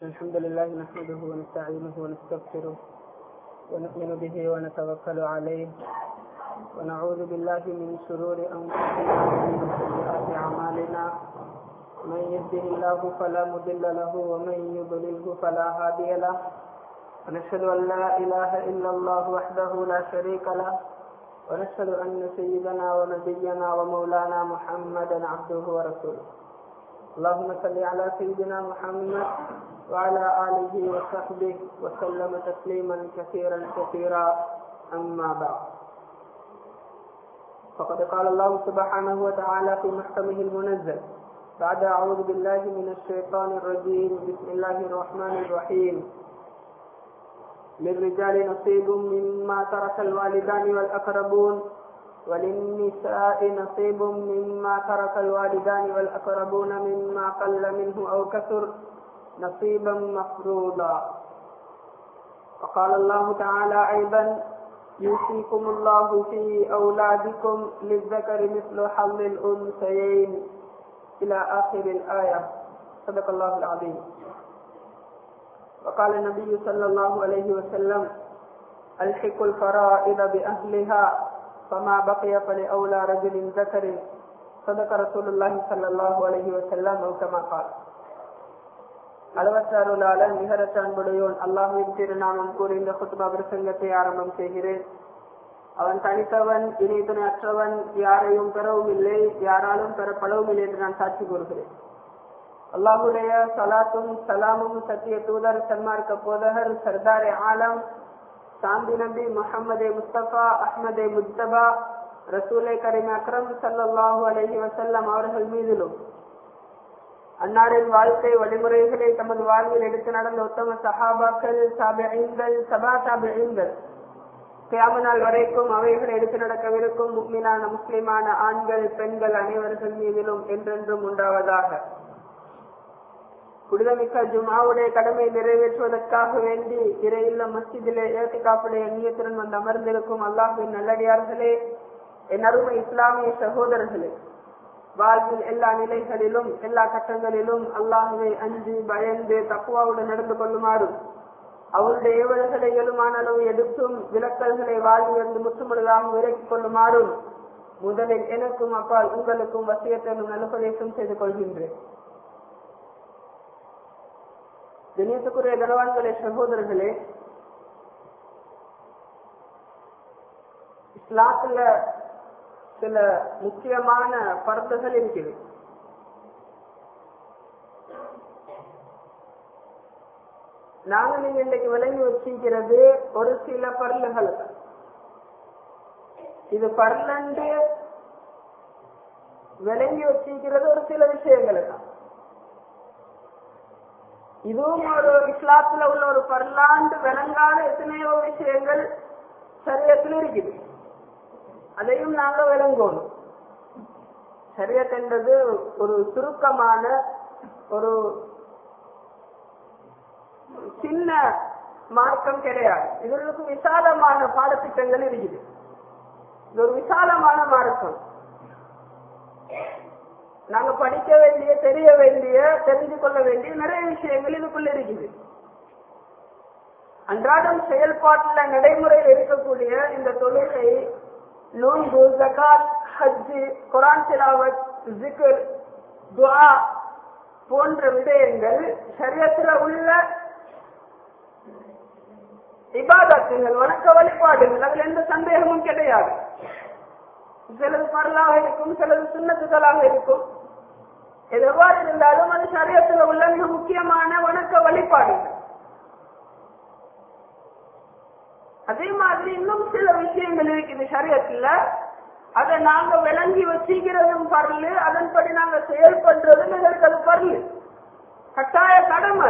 الحمد لله نحمده ونستعينه ونستغفره ونؤمن به ونتوكل عليه ونعوذ بالله من شرور أنفسنا ومن سيئات أعمالنا من يهده الله فلا مضل له ومن يضلله فلا هادي له ونشهد أن لا إله إلا الله وحده لا شريك له ونشهد أن سيدنا ونبينا ومولانا محمدا عبده ورسوله اللهم صل على سيدنا محمد وعلى آله وصحبه وسلم تسليما كثيرا أما بعد فقد قال الله سبحانه وتعالى في محكمه المنزل بعد أعوذ بالله من الشيطان الرجيم بسم الله الرحمن الرحيم للرجال نصيب مما ترك الوالدان والأقربون وللنساء نصيب مما ترك الوالدان والأقربون مما قل منه أو كثر نصيبا مفروضا. وقال الله تعالى أيضا يوصيكم الله في أولادكم للذكر مثل حظ الأنثيين إلى آخر الآية. صدق الله العظيم. وقال النبي صلى الله عليه وسلم ألحقوا الفرائض بأهلها فما بقي فلأولى رجل ذكر. صدق رسول الله صلى الله عليه وسلم أو كما قال. அளவற்ற அருளாளன் நிகரற்ற அன்புடையோன் அல்லாஹ்வின் திருநாமம் கூறி இந்த குத்பா பிரசங்கத்தை ஆரம்பம் செய்கிறேன். அவன் தனித்தவன், இணை துணை அற்றவன், யாரையும் பெறவும் இல்லை, யாராலும் பெறப்படவும் இல்லை என்று நான் சாட்சி கூறுகிறேன். அல்லாஹுடைய சலாத்தும் சலாமும் சத்திய தூதர் சன்மார்க்க போதகர் சர்தாரே ஆலம் சாந்தி நபி முஹம்மதே முஸ்தபா அஹ்மதே முஜ்தபா ரசூலை கரீம் அக்ரம் ஸல்லல்லாஹு அலைஹி வஸல்லம் அவர்கள் மீதிலும் அன்னாரின் வாழ்க்கை வழிமுறைகளை தமது வாழ்வில் எடுத்து நடந்த உத்தம சஹாபாக்கள், தாபிஈன்கள், தபா தாபிஈன்கள் கியாமத் நாள் வரைக்கும் அவைகளை எடுத்து நடக்கவிருக்கும் முஃமினான முஸ்லிமான ஆண்கள் பெண்கள் அனைவர்கள் மீதிலும் என்றென்றும் உண்டாவதாக. புனிதமிக்க ஜும்ஆவுடைய கடமை நிறைவேற்றுவதற்காக வேண்டி இறையில்ல மஸ்ஜிதிலே இஅ்திகாஃபுடைய நியத்துடன் வந்து அமர்ந்திருக்கும் அல்லாஹ்வின் நல்லடியார்களே, என் அருமை இஸ்லாமிய சகோதரர்களே, வாழ்வில் எல்லா நிலைகளிலும் எல்லா கட்டங்களிலும் அல்லாஹ்வை அஞ்சி பயந்து தக்வாவுடன் நடந்து கொள்ளுமாறும் அவருடைய ஏவல்களை எழுமான அளவு எடுத்தும் விலக்கல்களை வாழ்விலிருந்து முற்றுமுழுதாக விலக்கிக் கொள்ளுமாறும் முதலில் எனக்கும் அப்பால் உங்களுக்கும் வசியத்தையும் நல்லுபதேசம் செய்து கொள்கின்றேன். கண்ணியத்துக்குரிய கனவான்களே, சகோதரர்களே, இஸ்லாத்துல சில முக்கியமான பரப்புகள் இருக்குது. நாங்க நீங்க இன்றைக்கு விளங்கி வச்சிருக்கிறது ஒரு சில பரலுகள். இது பரலண்டு விளங்கி வச்சிருக்கிறது ஒரு சில விஷயங்கள் தான். இதுவும் ஒரு இஸ்லாத்துல உள்ள ஒரு பரலாண்டு விளங்காத எத்தனையோ விஷயங்கள் சரியத்தில் இருக்குது. அதையும் நாங்க விளங்கணும். ஷரியத் என்பது ஒரு சுருக்கமான ஒரு சின்ன மார்க்கம் கிடையாது. இதற்கு விசாலமான பாடத்திட்டங்கள் இருக்குது. இது ஒரு விசாலமான மார்க்கம். நாங்க படிக்க வேண்டிய, தெரிய வேண்டிய, தெரிந்து கொள்ள வேண்டிய நிறைய விஷயங்கள் இதுக்குள்ள இருக்குது. அன்றாடம் செயல்பாட்டுல நடைமுறையில் இருக்கக்கூடிய இந்த தொழுகை, நோன்பு, ஜகாத், ஹஜ், குர்ஆன் திலாவத், ஜிக்ர், துஆ போன்ற விடயங்கள் ஷரியத்துல உள்ள இபாதத்துகள், வணக்க வழிபாடுகள். அதுல எந்த சந்தேகமும் கிடையாது. சிலது பரலாக இருக்கும், சிலது சுன்னத்துகளாக இருக்கும். எவ்வாறு இருந்தாலும் அது ஷரியத்துல உள்ள மிக முக்கியமான வணக்க வழிபாடுகள். அதே மாதிரி இன்னும் சில விஷயங்கள் இருக்குது ஷரியத்துல. அதை நாங்க விளங்கி வச்சுக்கிறதும் பரலு, அதன்படி நாங்க செயல்படுறதும் எங்களுக்கு அது பரலு, கட்டாய கடமை.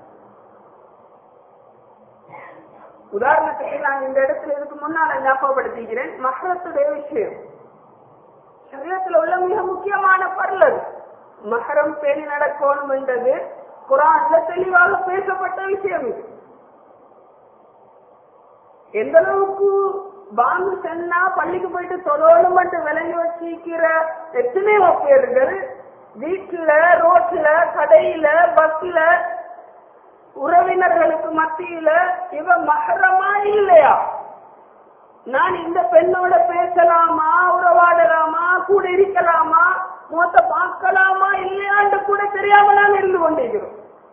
உதாரணத்துக்கு நான் இந்த இடத்துல இதுக்கு முன்னால ஞாபகப்படுத்திக்கிறேன். மஹ்ரத்துடைய விஷயம் ஷரியத்துல உள்ள மிக முக்கியமான பரல். மஹரம் பேணி நடக்கணும் என்றது குர்ஆன்ல தெளிவாக பேசப்பட்ட விஷயம். இது எந்த அளவுக்கு பாங்கு சென்னா பள்ளிக்கு போயிட்டு தொழணும் என்று விளங்கி வச்சிருக்கிற எத்தனையோ பேர்கள் வீட்டுல, ரோட்ல, கடையில, பஸ்ல மத்தியில இவ மஹரமா இல்லையா, நான் இந்த பெண்ணோட பேசலாமா, உறவாடலாமா, கூட இருக்கலாமா, மொத்த பார்க்கலாமா இல்லையான்னு கூட தெரியாம நாங்க இருந்து கொண்டிருக்கிறோம்.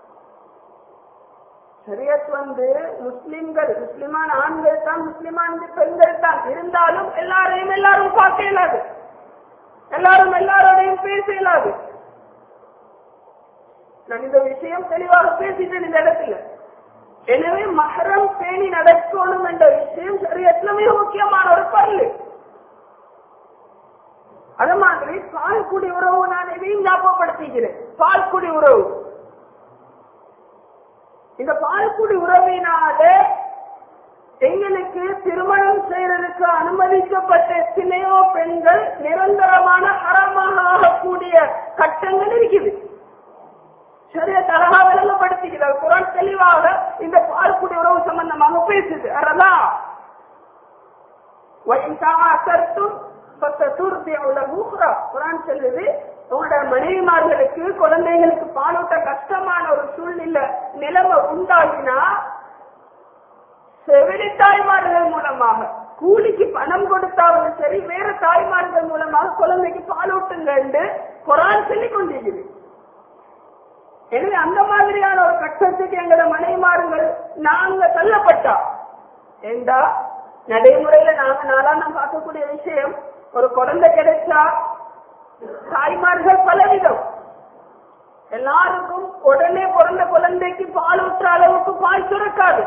ஷரியத் முஸ்லிம்கள், முஸ்லிமான ஆண்கள் தான், முஸ்லிமான பெண்கள் தான். இருந்தாலும் எல்லாரும் பார்க்க இயலாது, எல்லாரோடையும் பேச இயலாது. நான் இந்த விஷயம் தெளிவாக பேசிட்டேன் இந்த இடத்துல. எனவே மஹரம் பேணி நடக்கணும் என்ற விஷயம் ஷரியத்துல மிக முக்கியமான ஒரு பல்லு. அது மாதிரி பால்குடி உறவு நான் எதையும் ஞாபகப்படுத்திக்கிறேன். பால்குடி உறவு, இந்த பால்குடி உறவினால எங்களுக்கு திருமணம் செய்யறதுக்கு அனுமதிக்கப்பட்ட எத்தனையோ பெண்கள் நிரந்தரமான ஹராமாக ஆகக்கூடிய கட்டங்கள் இருக்குது. ஷரியத் அழகா விளங்கப்படுத்திக்கிறார். குர்ஆன் தெளிவாக இந்த பால்குடி உறவு சம்பந்தமாக பேசுது. அதெல்லாம் குர்ஆன் சொல்லுது, உங்களோட மனைவிமார்களுக்கு குழந்தைகளுக்கு பாலூட்ட கஷ்டமான ஒரு சூழ்நிலை நிலைமை உண்டாகினா செவிலி தாய்மார்கள் மூலமாக, கூலிக்கு பணம் கொடுத்தாவது சரி, வேற தாய்மார்கள் மூலமாக குழந்தைக்கு பாலூட்டுங்க என்று குர்ஆன் சொல்லிக் கொண்டிருக்குது. எனவே அந்த மாதிரியான ஒரு கட்டத்துக்கு எங்களோட மனைவிமார்கள் நாங்க தள்ளப்பட்டா ஏண்டா நடைமுறையில நாங்க நாளாம் பார்க்கக்கூடிய விஷயம், ஒரு குழந்தை கிடைச்சா தாய்மார்கள் பலவிதம், எல்லாருக்கும் உடனே பிறந்த குழந்தைக்கு பால் ஊற்ற அளவுக்கு பால் சுரக்காது.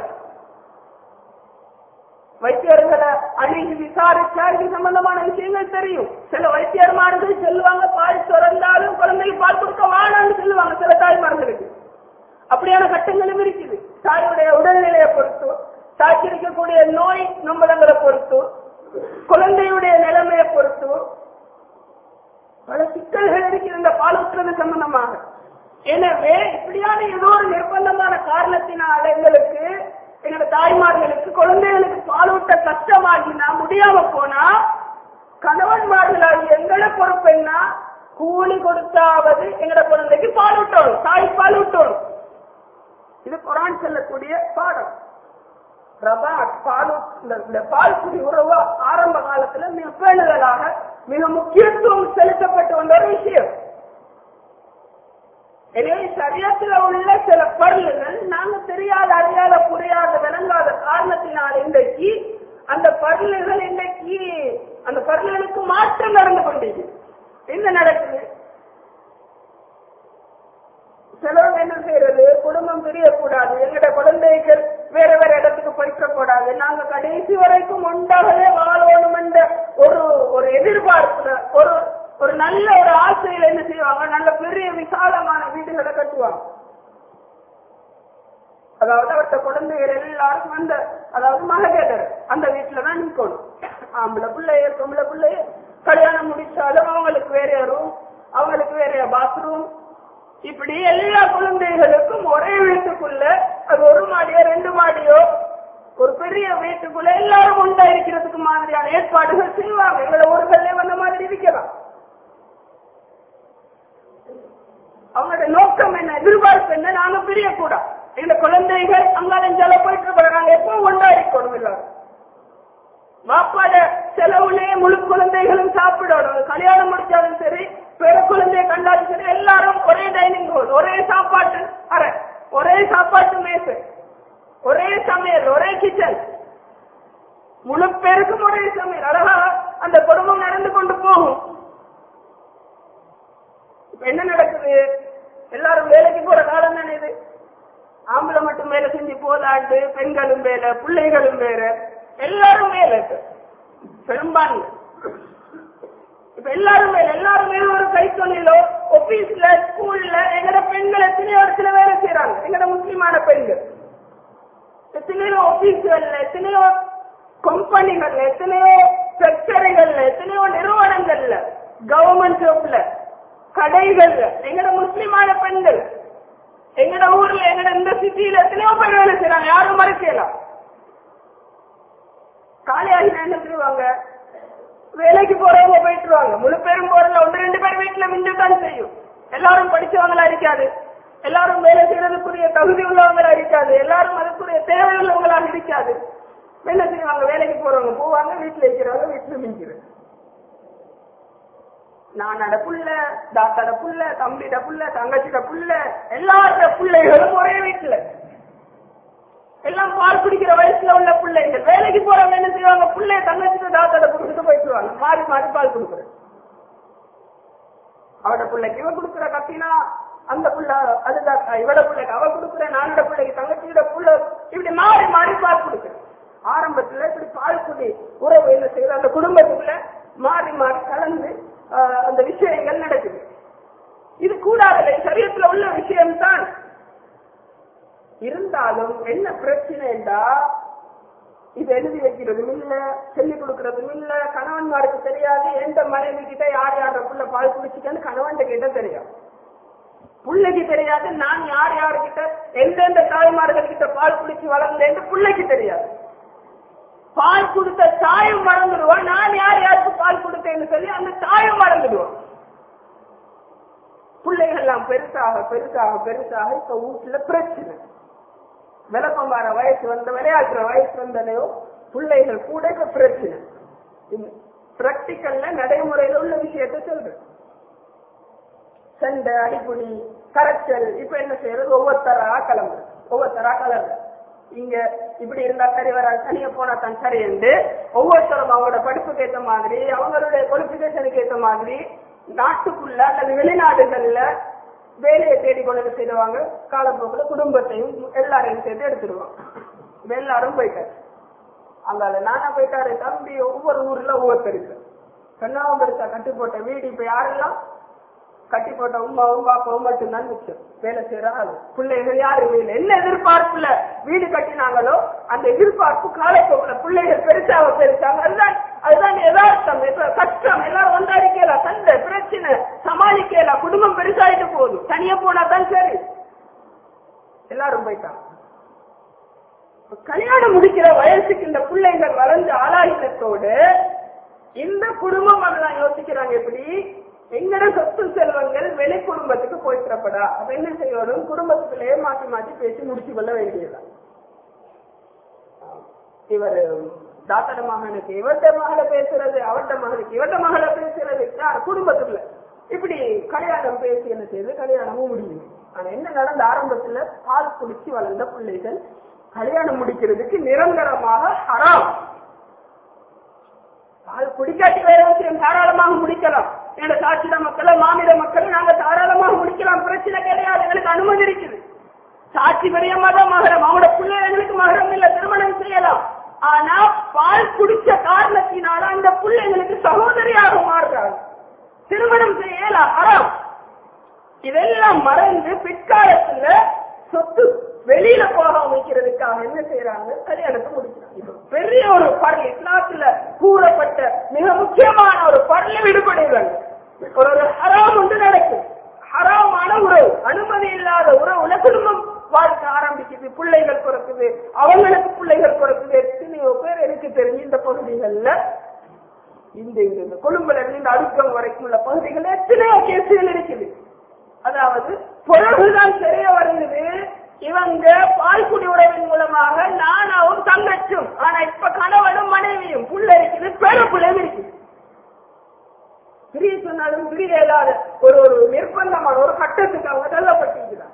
வைத்தியர்களை அணுகி விசாரிச்சா இது சம்பந்தமான விஷயங்கள் தெரியும். சில வைத்தியர்மார்கள் சொல்லுவாங்க பால் சுரந்தாலும் குழந்தைக்கு பால் கொடுக்க வாழான்னு சொல்லுவாங்க சில தாய்மார்களுக்கு. அப்படியான கட்டங்களும் இருக்குது. தாயுடைய உடல்நிலையை பொறுத்து, தாய்க்கு இருக்கக்கூடிய நோய் நம்பளங்களை பொறுத்து, குழந்தையுடைய நிலைமையை பொறுத்து பல சிக்கல்கள் இருக்கிற இந்த பால் ஊற்றுறது சம்பந்தமாக. எனவே இப்படியான ஏதோ ஒரு நிர்பந்தமான காரணத்தினால எங்களுக்கு, எங்களோட தாய்மார்களுக்கு குழந்தைகளுக்கு பாலூட்ட கஷ்டமாகினா, முடியாம போனா, கணவன்மார்களாகி எங்களை பொறுப்பென்னா கூலி கொடுத்தாவது எங்களோட குழந்தைக்கு பாலூட்டணும், தாய் பாலூட்டணும். இது குர்ஆன் சொல்லக்கூடிய பாடம். பால்குடி உறவு ஆரம்ப காலத்துல மிக பேணுதலாக மிக முக்கியத்துவம் செலுத்தப்பட்டு வந்த ஒரு விஷயம். எனவே ஷரியத்துல உள்ள சில பொருள்கள் நாங்க தெரியாத, அறியாத, புரியாத, விளங்காத காரணத்தினால் இன்றைக்கு அந்த பொருள்கள் இன்றைக்கு அந்த பொருள்களுக்கு மாற்றம் நடந்து கொண்டது. என்ன நடக்குது? சிலவங்க என்ன செய்யறது, குடும்பம் பிரியக்கூடாது, எங்கட குழந்தைகள் வேற வேற இடத்துக்கு போய்க்க கூடாது, நாங்க கடைசி வரைக்கும் ஒன்றாகவே வாழணும் என்ற ஒரு எதிர்பார்ப்புல, ஒரு நல்ல ஒரு ஆசையில என்ன செய்வாங்க, நல்ல பெரிய விசாலமான வீடுகளை கட்டுவாங்க. அதாவது அவர்கிட்ட குழந்தைகள் எல்லாரும் அந்த, அதாவது மகதேதர் அந்த வீட்டுலதான் நிற்கணும். ஆம்பளை பிள்ளைய பொம்பளை பிள்ளைய கல்யாணம் முடிச்சாலும் அவங்களுக்கு வேற ரூம், அவங்களுக்கு வேற பாத்ரூம், இப்படி எல்லா குழந்தைகளுக்கும் ஒரே வீட்டுக்குள்ள, அது ஒரு மாடியோ 2 மாடியோ ஒரு பெரிய வீட்டுக்குள்ள எல்லாரும் உண்டா இருக்கிறதுக்கு மாதிரியான ஏற்பாடுகள் செய்வாங்க. எங்களை ஊர்களே வந்த மாதிரி இருக்கலாம். அவங்களோட நோக்கம் என்ன, எதிர்பார்ப்பு என்ன, நாங்க பிரியக்கூடாது, எங்க குழந்தைகள் அங்காலஞ்சால போயிட்டு இருக்க, நாங்க எப்பவும் ஒன்றா இருக்கணும். எல்லாரும் வாப்பாட செலவுலயே முழு குழந்தைகளும் சாப்பிடணும். கல்யாணம் முடிச்சாலும் சரி, பிற குழந்தைய கண்டாலும் சரி, எல்லாரும் ஒரே டைனிங் ஹால், ஒரே சாப்பாட்டு அறை, ஒரே சாப்பாட்டு மேசை, ஒரே சமையல், ஒரே கிச்சன், முழு பேருக்கும் ஒரே சமையல். அழகா அந்த குடும்பம் நடந்து கொண்டு போகும். என்ன நடக்குது? எல்லாரும் வேலைக்கு போற காலம் தானே இது. ஆம்பளை மட்டும் வேலை செஞ்சு போதாண்டு, பெண்களும் வேலை, பிள்ளைகளும் வேற, எல்லாரும் வேலை. பெரும்பான்மை இப்ப எல்லாருமே ஒரு கைத்தொழிலோ, ஆபீஸ்ல, ஸ்கூல்ல, எங்கட பெண்கள் எத்தனையோ இடத்துல வேலை செய்யறாங்க. எங்கட முஸ்லிமான பெண்கள் எத்தனையோ ஆபீஸ்கள்ல, எத்தனையோ கம்பெனிகள்ல, எத்தனையோ ஃபேக்டரிகள்ல, எத்தனையோ நிறுவனங்கள்ல, கவர்மெண்ட் ஜாப்ல, கடைகள்ல எங்கட முஸ்லிமான பெண்கள், எங்கட ஊர்ல, எங்கட இந்த சிட்டியில எத்தனையோ பேர் வேலை செய்யறாங்க. யாரும் மறைக்கலாம். காலையாகினா என்ன செய்வாங்க, வேலைக்கு போறவங்க போயிட்டுருவாங்க. முழு பேரும் போறதுல 1-2 பேர் வீட்டுல மிஞ்சுதான் செய்யும். எல்லாரும் படிச்சவங்களா இருக்காது, எல்லாரும் வேலை செய்யறதுக்குரிய தகுதி உள்ளவங்களா இருக்காது, எல்லாரும் அதுக்குரிய தேவையுள்ளவங்களாக இருக்காது. என்ன செய்வாங்க? வேலைக்கு போறவங்க போவாங்க, வீட்டுல இருக்கிறவங்க வீட்டுல மிஞ்சிரு. நானோட புள்ள, தாத்தாட புள்ள, தம்பிட புள்ள, தங்கச்சிட புள்ள, எல்லாரோட பிள்ளைகளும் ஒரே வீட்டுல, எல்லாம் பால் குடிக்கிற வயசுல உள்ள பிள்ளைகள். வேலைக்கு போறவங்க என்ன செய்வாங்க? பிள்ளைய தங்கச்சிட தாத்தாட கொடுத்துட்டு போயிட்டுருவாங்க, மாறி மாறி பால் கொடுக்குற. அவட பிள்ளைக்கு இவ கொடுக்குற கத்தினா அந்த புள்ள அதுதான் இவட பிள்ளைக்கு அவ கொடுக்குற, நானோட பிள்ளைக்கு தங்கச்சியோட புள்ள, இப்படி மாறி மாறி பால் கொடுக்குற. ஆரம்பத்துல இப்படி பால் குடி உறவு என்ன செய்யுது? அந்த குடும்பத்துக்குள்ள மாறி மாறி கலந்து அந்த விஷயங்கள் நடக்குது. இது கூடாது, சரியத்துல உள்ள விஷயம்தான். இருந்தாலும் என்ன பிரச்சனை என்றா, இது எழுதி வைக்கிறதும் இல்ல, சொல்லிக் கொடுக்கறதும் இல்ல. கணவன்மாருக்கு தெரியாது எந்த மனைவி கிட்ட யார் யாருக்குள்ள பால் குடிச்சுட்டேன்னு கணவன் கிட்ட தெரியாது, பிள்ளைக்கு தெரியாது நான் யார் யாருக்கிட்ட எந்தெந்த தாய்மார்கள் கிட்ட பால் குடிச்சு வளர்ந்தேன்னு பிள்ளைக்கு தெரியாது. பால் கொடுத்த தாயும் மறந்துடுவான், நான் யார் யாருக்கு பால் கொடுத்தேன்னு சொல்லி அந்த தாயும் மறந்துடுவான். பிள்ளைகள் எல்லாம் பெருசாக பெருசாக பெருசாக இப்ப வீட்டுல பிரச்சனை. விளக்கம் வர வயசு வந்த, விளையாடுற வயசு வந்தனையோ பிள்ளைகள் கூட இப்ப பிரச்சனை. பிராக்டிக்கல்ல நடைமுறையில உள்ள விஷயத்த சொல்றேன். சண்டை, அடிப்புடி, கரைச்சல். இப்ப என்ன செய்யறது? ஒவ்வொருத்தரா கலந்து இங்க இப்படி இருந்தா சரி வராது, தனியா போனா தான் சரி என்று ஒவ்வொருத்தரும் அவங்களோட படிப்புக்கு ஏற்ற மாதிரி, அவங்களுடைய குவாலிபிகேஷனுக்கு ஏற்ற மாதிரி நாட்டுக்குள்ள அல்லது வெளிநாடுகள்ல வேலையை தேடிக்கொண்டு செய்வாங்க. காலப்போக்குல குடும்பத்தையும் எல்லாரையும் சேர்த்து எடுத்துடுவாங்க. எல்லாரும் போயிட்டாரு, அங்கால நானா போயிட்டாரு, தம்பி ஒவ்வொரு ஊர்ல ஒவ்வொருத்தருக்கு கண்ணாவும் பெருசா கட்டி போட்ட வீடு. இப்ப யாரெல்லாம் கட்டி போட்ட உமாவும் பாப்பாவும் மட்டும்தான் மிச்சம். வேலை செய்யறாங்க பிள்ளைகள் யாருமே இல்லை. என்ன எதிர்பார்ப்புல வீடு கட்டினாங்களோ அந்த எதிர்பார்ப்பு காலப்போக்குல பிள்ளைகள் பெருசாங்க. அதுதான் யதார்த்தம். கஷ்டம். எல்லாரும் ஒன்றாடிக்கலாம், சண்டை பிரச்சனை சமாளிக்கலாம், குடும்பம் பெருசாயிட்டு போகுது. தனியா போனா தான் சரி. எல்லாரும் போயிட்டாங்க. கல்யாணம் முடிக்கிற வயசுக்கு இந்த பிள்ளைகள் வளர்ந்து ஆளாகினத்தோடு இந்த குடும்பம் அதெல்லாம் யோசிக்கிறாங்க. எப்படி எங்கட சொத்து செல்வங்கள் வெளி குடும்பத்துக்கு போயிட்டப்படா, அப்ப என்ன செய்யணும்? குடும்பத்துக்குள்ளேயே மாற்றி மாற்றி பேசி முடிச்சு கொள்ள வேண்டியதுதான். இவர் தாத்தட மகனுக்கு இவர்கிட்ட மகளை பேசுறது, அவர்கிட்ட மகனுக்கு இவர்கிட்ட மகளை பேசுறது, குடும்பத்துக்குள்ள இப்படி கல்யாணம் பேசி என்ன செய்யுது? கல்யாணமும் முடியும். ஆனா என்ன நடந்த? ஆரம்பத்துல பால் குடிச்சு வளர்ந்த பிள்ளைகள் கல்யாணம் முடிக்கிறதுக்கு நிரந்தரமாக ஹராம். பால் குடிக்காட்டி வேற விஷயம், தாராளமாக முடிக்கலாம். என்னோட சாட்சிட மக்களை, மாநில மக்களை நாங்க தாராளமாக முடிக்கலாம், பிரச்சனை கிடையாது, எங்களுக்கு அனுமதி இருக்குது. சாட்சி பெரிய மதம் மகரம், அவங்களோட பிள்ளைகளுக்கு மகரம் இல்ல, திருமணம் செய்யலாம். ஆனா பால் குடிச்ச காரணத்தினால அந்த பிள்ளைங்களுக்கு சகோதரியாக மாறுறாங்க, திருமணம் செய்யலாம், ஹராம். இதெல்லாம் மறந்து பிற்காலத்துல சொத்து வெளியில போக வைக்கிறதுக்காக என்ன செய்யறாங்க? கல்யாணத்தை முடிக்கிறாங்க. பெரிய ஒரு பரல், இஸ்லாத்துல கூறப்பட்ட மிக முக்கியமான ஒரு பரல விடுபடுகிறாங்க. ஒரு ஹராம் ஒன்று நடக்கும். ஹராமான உறவு, அனுமதி இல்லாத உறவுல குடும்பம் வாழ்க்கை ஆரம்பிக்குது, பிள்ளைகள் பிறக்குது, அவங்களுக்கு பிள்ளைகள் பிறக்குது. எத்தனையோ பேர் எனக்கு தெரிஞ்சு இந்த பகுதிகள்ல, இந்த கொழும்புல இருந்து இந்த அடுக்கம் வரைக்கும் உள்ள பகுதிகள் எத்தனையோ கேசுகள் இருக்குது. அதாவது பிறகுதான் தெரிய வருகிறது, இவங்க பால்குடி உறவின் மூலமாக நானாவும் தங்கச்சும், ஆனா இப்ப கணவனும் மனைவியும், புள்ள இருக்குது, பெரு பிள்ளைங்க இருக்குது. பிரிய சொன்னாலும் பிரிய இல்லாத ஒரு நிர்பந்தமான ஒரு கட்டத்துக்கு அவங்க தள்ளப்பட்டிருக்கிறார்.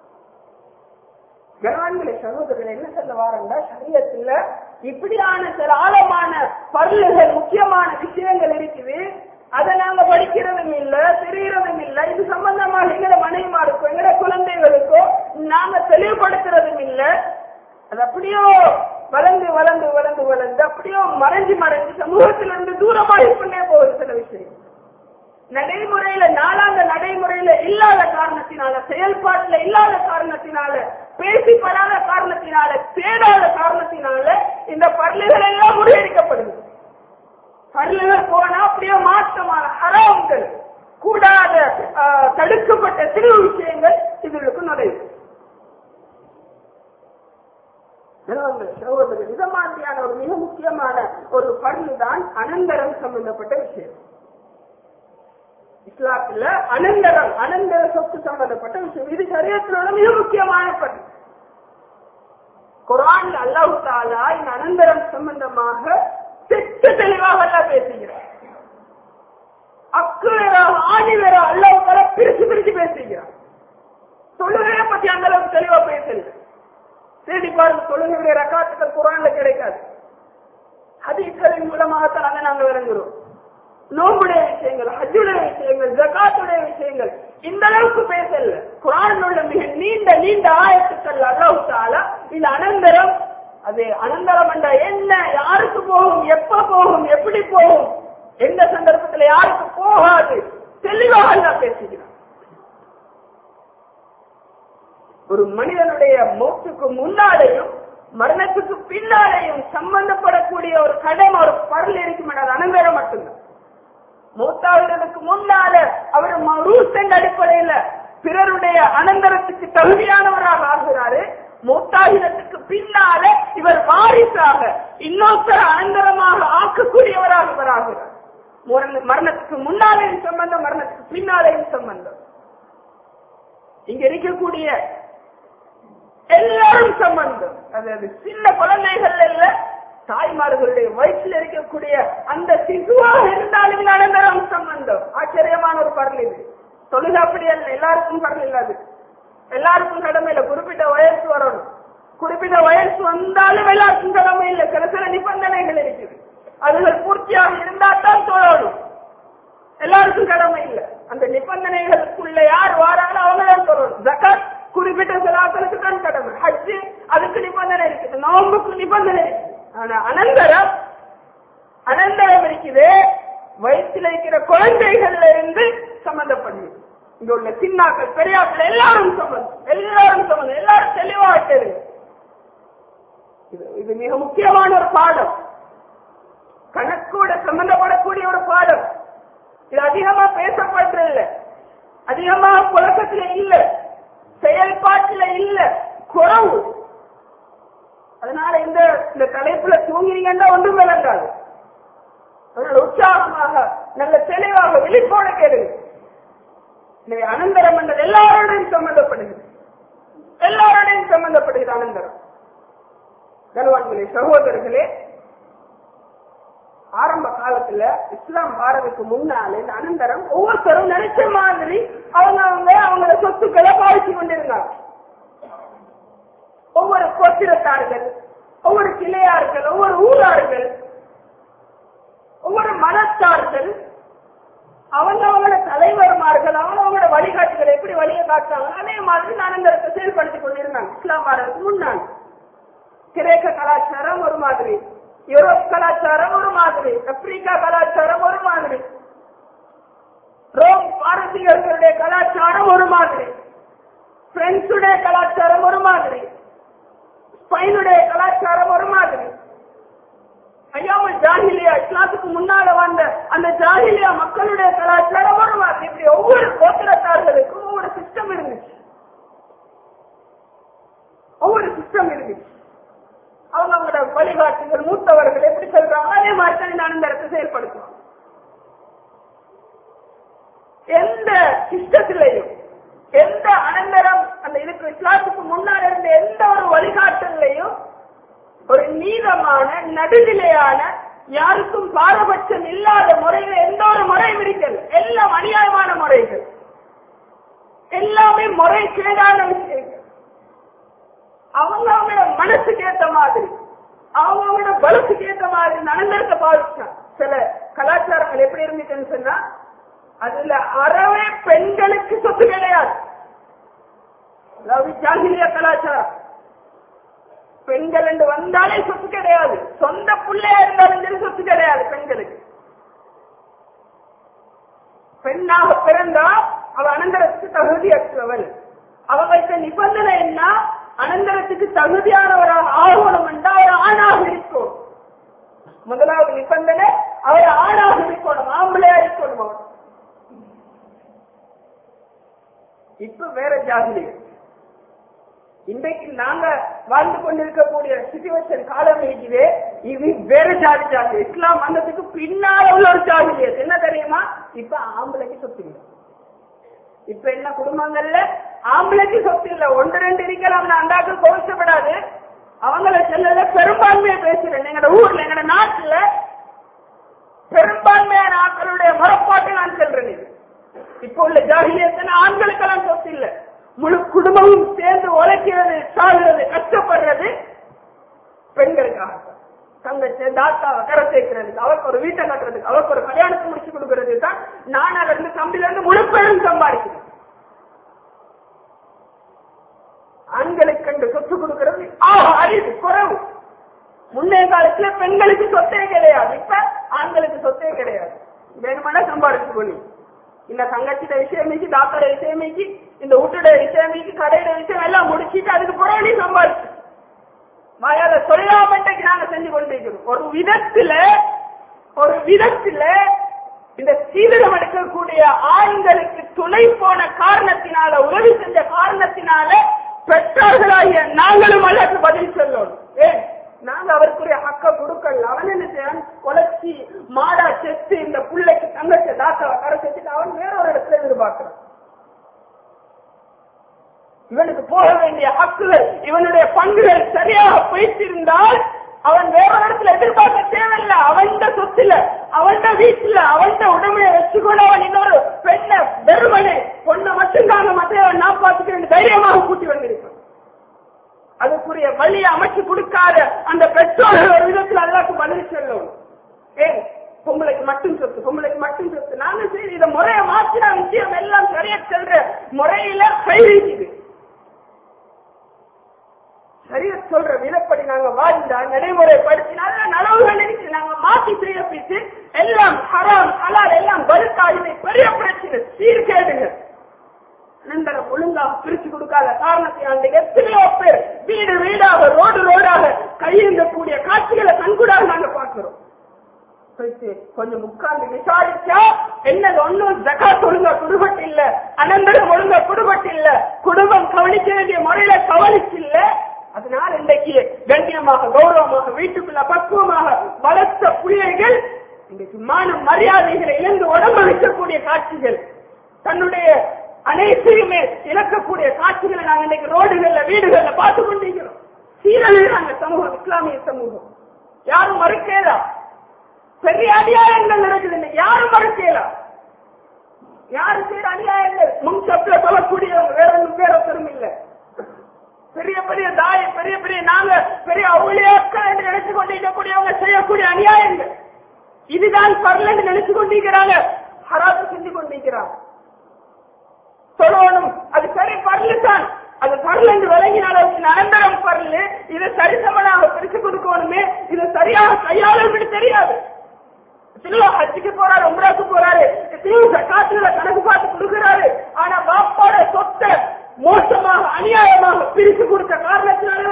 கணவான்களை சகோதரர்கள் என்ன சொல்ல வாரண்டா, சரியத்துல இப்படியான சில ஆழமான பருளுகள், முக்கியமான விஷயங்கள் இருக்குது. அதை நாங்க படிக்கிறதும் இல்ல, தெரியறதும் இல்ல. இது சம்பந்தமாக எங்கட மனைவிமாருக்கோ எங்கட குழந்தைகளுக்கோ நாங்க தெளிவுபடுத்துறதும் இல்ல. அது அப்படியோ வளர்ந்து வளர்ந்து வளர்ந்து வளர்ந்து அப்படியோ மறைஞ்சு மறைஞ்சு சமூகத்திலிருந்து தூரமாக கொண்டே போகுது. சில விஷயம் நடைமுறையில, நாளாந்த நடைமுறையில இல்லாத காரணத்தினால, செயல்பாட்டுல இல்லாத காரணத்தினால, பேசிப்படாத காரணத்தினால, தேடாத காரணத்தினால இந்த பரலுகள் எல்லாம் முறியடிக்கப்படுது. பரலுகள் போனா அப்படியே மாற்றமான ஹராம்கள், கூடாத தடுக்கப்பட்ட சிறு விஷயங்கள் இதுகளுக்கு நுழைவு. சகோதரர், இது மாதிரியான ஒரு மிக முக்கியமான ஒரு பரலு தான் அனந்தரம் சம்பந்தப்பட்ட விஷயம். இஸ்லாத்துல அனந்தரம், அனந்தர சொத்து சம்பந்தப்பட்ட விஷயம். இது சரியத்தினோட மிக முக்கியமான பரல். குர்ஆன்ல அல்லாஹ் தஆலா இந்த அனந்தரம் சம்பந்தமாக தெளிவாக அல்லாஹ் பேசுகிறார். அக்குவேராக ஆணிவேர அல்லாஹ் தஆலா பிரிச்சு பேசுகிறார். தொழுகையை பத்தி அந்த அளவுக்கு தெளிவா பேசல. தேடி பாருங்க, தொழுகையுடைய ரக்காத்துக்கள் குர்ஆன்ல கிடைக்காது. ஹதீஸ்களின் மூலமாகத்தான் அதை நாங்கள் விளங்குறோம். நோம்புடைய விஷயங்கள், ஹஜ்ஜுடைய விஷயங்கள், ஜகாத்துடைய விஷயங்கள் இந்த அளவுக்கு பேசல. குர்ஆனில் உள்ள மிக நீண்ட ஆயத்துக்கள் அல்லாஹ் தஆலா இந்த அனந்தரம், அது அனந்தரம் என்ற என்ன, யாருக்கு போகும், எப்ப போகும், எப்படி போகும், எந்த சந்தர்ப்பத்தில் யாருக்கு போகாது, தெளிவாக அல்லாஹ் பேசுகிறார். ஒரு மனிதனுடைய மௌத்துக்கு முன்னாலேயும் மரணத்துக்கு பின்னாலேயும் சம்பந்தப்படக்கூடிய ஒரு கடமை, ஒரு பரல் இருக்கும். அது அனந்தரம் மட்டும்தான். மௌத்தாவதற்கு முன்னால அவர் ரூல்ஸ் அடிப்படையில பிறருடைய அனந்தரத்துக்கு தகுதியானவராக ஆகிறாரு. மௌத்தாகினத்துக்கு பின்னால இவர் வாரிசாக இன்னொருத்தர அனந்தரமாக ஆக்கக்கூடியவராக இவர் ஆகிறார். மரணத்துக்கு முன்னாலேயும் சம்பந்தம், மரணத்துக்கு பின்னாலேயும் சம்பந்தம். இங்க இருக்கக்கூடிய எல்லாரும் சம்பந்தம். அதாவது சின்ன குழந்தைகள் இல்ல, தாய்மார்களுடைய வயிற்றில் இருக்கக்கூடிய அந்த சிசுவாக இருந்தாலும் அனந்தரம் சம்பந்தம். ஆச்சரியமான ஒரு பரல் இது. தொழுகை அப்படி அல்ல, எல்லாருக்கும் பரல் இல்லாது, எல்லாருக்கும் கடமை இல்லை. குறிப்பிட்ட வயசு வரணும். குறிப்பிட்ட வயசு வந்தாலும் எல்லாருக்கும் கடமை இல்லை. சில நிபந்தனைகள் இருக்குது. அதுகள் பூர்த்தியாக இருந்தால்தான் தொழணும். எல்லாருக்கும் கடமை இல்லை. அந்த நிபந்தனைகளுக்குள்ள யார் வாராங்களோ அவங்கதான் தொழணும். ஜகாத் குறிப்பிட்ட சிலாக்களுக்கு தான் கடமை. ஹஜ்ஜு அதுக்கு நிபந்தனை இருக்குது, நோம்புக்கு நிபந்தனை இருக்குது. ஆனா அனந்தரம் இருக்குது வயிற்றில் இருக்கிற குழந்தைகள்ல இருந்து சம்பந்தப்படுது. இங்க உள்ள சின்னாக்கள், பெரியாக்கள் எல்லாரும் சம்பந்தம், எல்லாரும் தெளிவாக. இது மிக முக்கியமான ஒரு பாடம், கணக்கோட சம்பந்தப்படக்கூடிய ஒரு பாடம். இது அதிகமா பேசப்பட்டில்ல, அதிகமா புழக்கத்துல இல்ல, செயல்பாட்டுல இல்ல, குறவு. அதனால இந்த தலைப்புல தூங்கினீங்கன்னா ஒன்றும் விளங்காது. அதனால உற்சாகமாக நல்ல தெளிவாக விழிப்போட கேளுங்க. அனந்தரம் என்றது எல்லாரோடையும் சம்பந்தப்படுகிறது, எல்லாரோடையும் சம்பந்தப்படுகிறது அனந்தரம். கனவான்களே, சகோதரர்களே, ஆரம்ப காலத்துல இஸ்லாம் வாரதுக்கு முன்னால இந்த அனந்தரம் ஒவ்வொருத்தரும் நினைச்ச மாதிரி அவங்களோட சொத்துக்களை பாதிச்சு கொண்டிருந்தாங்க. ஒவ்வொரு கோத்திரத்தார்கள், ஒவ்வொரு கிளையார்கள், ஒவ்வொரு ஊரார்கள், ஒவ்வொரு மனத்தார்கள் அவங்களோட தலைவர்மார்கள் அவங்களோட வழிகாட்டுகள் எப்படி வழியை காட்டுறாங்க அதே மாதிரி அனந்தரத்தை செயல்படுத்திக் கொண்டிருந்தாங்க. இஸ்லாம் வாரதுக்கு முன்னாள் கிரேக்க கலாச்சாரம் ஒரு மாதிரி, யூரோப் கலாச்சாரம் ஒரு மாதிரி, ஆப்பிரிக்கா கலாச்சாரம் ஒரு மாதிரி, ரோம் பாரசீகர்களுடைய கலாச்சாரம் ஒரு மாதிரி, பிரெஞ்சுடைய கலாச்சாரம் ஒரு மாதிரி, ஸ்பெயினுடைய கலாச்சாரம் ஒரு மாதிரி, ஐயாமல் ஜாஹிலியா இஸ்லாத்துக்கு முன்னால வந்த அந்த ஜாஹிலியா மக்களுடைய கலாச்சாரம் ஒரு மாதிரி. இப்படி ஒவ்வொரு கோத்திரத்தார்களுக்கும் ஒவ்வொரு சிஸ்டம் இருந்துச்சு, ஒவ்வொரு சிஸ்டம் இருந்துச்சு. அவங்களோட வழிகாட்டுகள், மூத்தவர்கள் எப்படி சொல்றாங்க அதே மாதிரி தான் இந்த அனந்தரத்தை செயல்படுத்துவாங்க. எந்த சிஸ்டத்திலையும் எந்த அனந்தரம் அந்த இதுக்கு இஸ்லாத்துக்கு முன்னால் இருந்த எந்த ஒரு வழிகாட்டலையும் ஒரு நீதமான நடுநிலையான யாருக்கும் பாரபட்சம் இல்லாத முறையில எந்த ஒரு முறையும் இருக்கிறது. எல்லாம் அநியாயமான முறைகள், எல்லாமே முறை கேடான விஷயங்கள். அவங்களோட மனசுக்கு ஏற்ற மாதிரி, அவங்களோட பலத்துக்கு ஏற்ற மாதிரி அனந்தரத்தை பாதிச்சான். சில கலாச்சாரங்கள் எப்படி இருந்துச்சுன்னு சொன்னா அதுல அறவே பெண்களுக்கு சொத்து கிடையாது. அதாவது ஜாகிலியா கலாச்சாரம், பெண்கள் என்று வந்தாலே சொத்து கிடையாது. சொந்த பிள்ளையா இருந்தாலும் சரி சொத்து கிடையாது பெண்களுக்கு. பெண்ணாக பிறந்தா அவ அனந்தரத்துக்கு தகுதியற்றவள். அவங்களுக்கு நிபந்தனை என்ன, அனந்தரத்துக்கு தகுதியானவராக ஆகணும் என்றால் அவர் ஆணாக இருக்கும். முதலாவது நிபந்தனை அவர் ஆணாக இருக்கணும், ஆம்பளையா இருக்கணும். அவர் இப்ப வேற ஜாகிலியா. இன்றைக்கு நாங்க வாழ்ந்து கொண்டிருக்கக்கூடிய சிச்சுவேஷன் காலம் இருக்குது, இது வேற ஜாதி. இஸ்லாம் வந்ததுக்கு பின்னால உள்ள ஒரு ஜாகிலியா. என்ன தெரியுமா, இப்ப ஆம்பளைக்கு சொத்து இல்லை. இப்ப என்ன குடும்பங்கள்ல ஆம்பளைக்கு சொத்து இல்ல, ஒன்று ரெண்டு இருக்கலாம், அந்தாக்கு கோவிச்சப்படாது. அவங்க பெரும்பான்மையை பேசுறேன். எங்கட ஊர்ல எங்கட நாட்டுல பெரும்பான்மையான ஆட்களுடைய முறப்பாட்டை நான் சொல்றேன். இப்போ உள்ள ஜாகிலியத்துல ஆண்களுக்கெல்லாம் சொத்து இல்ல. முழு குடும்பமும் சேர்ந்து உழைக்கிறது, சாகுறது, கஷ்டப்படுறது பெண்களுக்காக. தங்கச்சி தாத்தாவை கரை சேர்க்கிறதுக்கு, அவருக்கு ஒரு வீட்டை கட்டுறதுக்கு, அவருக்கு ஒரு கல்யாணத்தை முடிச்சு கொடுக்கறது தான் நானால இருந்து தம்பில இருந்து முழு பெரும் சம்பாதிக்கிறேன். ஆண்களுக்கு கண்டு சொத்து கொடுக்கிறது அரிது குறைவு. முன்னைய காலத்துல பெண்களுக்கு சொத்தே கிடையாது, இப்ப ஆண்களுக்கு சொத்தே கிடையாது. வேணுமானா சம்பாதிச்சு கொள்ளி. இந்த தங்கச்சிட விஷயமிக்கு, தாத்தோட விஷயமிக்கு, இந்த வீட்டோட விஷயமிக்கு, கடையோட விஷயம் எல்லாம் முடிச்சுட்டு அதுக்கு புறவழி சம்பாதிச்சு மயாத சொல்லாமட்டைக்கு நாங்க செஞ்சு கொண்டிருக்கிறோம். ஒரு விதத்துல இந்த சீதனம் எடுக்கக்கூடிய ஆண்களுக்கு துணை போன காரணத்தினால, உதவி செஞ்ச காரணத்தினால பெற்றோர்களாகிய நாங்களும் அல்லது பதில் சொல்லணும். ஏன் நாங்க அவருக்குரிய ஹக்க கொடுக்கல. அவன் என்ன செய்யான், கொலைச்சி மாடா செத்து இந்த பிள்ளைக்கு தங்கச்ச தாத்தாவை கரை செஞ்சுட்டு அவன் வேற ஒரு இடத்துல எதிர்பார்க்கிறான். இவனுக்கு போக வேண்டிய ஹக்குகள், இவனுடைய பங்குகள் சரியாக போயிட்டிருந்தால் அவன் வேற இடத்துல எதிர்பார்க்க தேவையில்லை. அவன் சொத்துல, அவன் வீட்டுல, அவன் உடமையை வச்சுக்கொண்டு அவன் இன்னொரு பெண்ணை வெறுமனே பொண்ணை மட்டும்தாங்க மற்ற நான் பார்த்துக்கிறேன் தைரியமாக கூட்டி வந்திருப்பான். அதுக்குரிய வழியை அமைச்சு கொடுக்காத அந்த பெற்றோர்கள் ஒரு விதத்தில் எல்லாருக்கும் பதில் சொல்லணும். ஏன் பொம்பளைக்கு மட்டும் சொத்து, பொம்பளைக்கு மட்டும் சொத்து. நாங்க சரி இதை முறையை மாற்றினா விஷயம் எல்லாம் சரியா செல்ற முறையில கைது சரியா சொல்ற விதப்படி நாங்க வாழ்ந்தா, நடைமுறைப்படுத்தினால நலவுகள் இருக்கு. நாங்க மாற்றி செய்ய பிடிச்சு எல்லாம் ஹராம் ஹலால் எல்லாம் பருக்காது பெரிய பிரச்சனை, சீர்கேடுங்க. நண்பரை ஒழுங்காக பிரிச்சு கொடுக்காத காரணத்தை எத்தனையோ பேர் வீடு வீடாக ரோடு ரோடாக கையெழுந்தக்கூடிய காட்சிகளை கண்கூடாக நாங்க பார்க்கிறோம். கொஞ்சம் உட்கார்ந்து விசாரிச்சா என்னது ஒன்னும் ஜகாத் ஒழுங்கா குடும்பத்து இல்ல, அனந்தரம் ஒழுங்கா குடும்பத்து இல்ல, குடும்பம் கவனிக்க வேண்டிய முறையில கவனிச்சு இல்ல. அதனால இன்றைக்கு கண்ணியமாக கௌரவமாக வீட்டுக்குள்ள பக்குவமாக வளர்த்த பிள்ளைகள் இன்றைக்கு மான மரியாதைகளை இழந்து உடம்பு வைக்கக்கூடிய காட்சிகள், தன்னுடைய அனைத்தையுமே இழக்கக்கூடிய காட்சிகளை நாங்கள் இன்னைக்கு ரோடுகள்ல வீடுகள்ல பார்த்து கொண்டிருக்கிறோம். சீரழிறாங்க சமூகம், இஸ்லாமிய சமூகம். யாரும் மறுக்கலா. பெரிய அநியாயங்கள் நடக்குது, யாரும் மறுக்கலா. யாரும் செய்யற அநியாயங்கள் முன் சப்ல சொல்லக்கூடியவங்க வேற ஒன்றும் வேற ஒருத்தரும் இல்லை. பெரிய பெரிய தாய், பெரிய பெரிய நாங்க பெரிய அவுளியாக்கள் என்று நினைச்சு கொண்டிருக்கக்கூடியவங்க செய்யக்கூடிய அநியாயங்கள் இதுதான் பரல என்று நினைச்சு கொண்டிருக்கிறாங்க. ஹராத்து செஞ்சு கொண்டிருக்கிறாங்க. சொல்லணும் அது சரி பரலு தான், அது பரல் என்று விளங்கினால அனந்தரம் பரலு. இதை சரிசமனாக பிரிச்சு கொடுக்கணுமே, இது சரியாக கையாள தெரியாது. ஹஜ்ஜுக்கு போறாரு, உம்ராக்கு போறாரு, காத்துல கணக்கு பார்த்து கொடுக்கிறாரு. ஆனா பாப்பாட சொத்தை மோசமாக அநியாயமாக பிரித்து கொடுத்த காரணத்தினால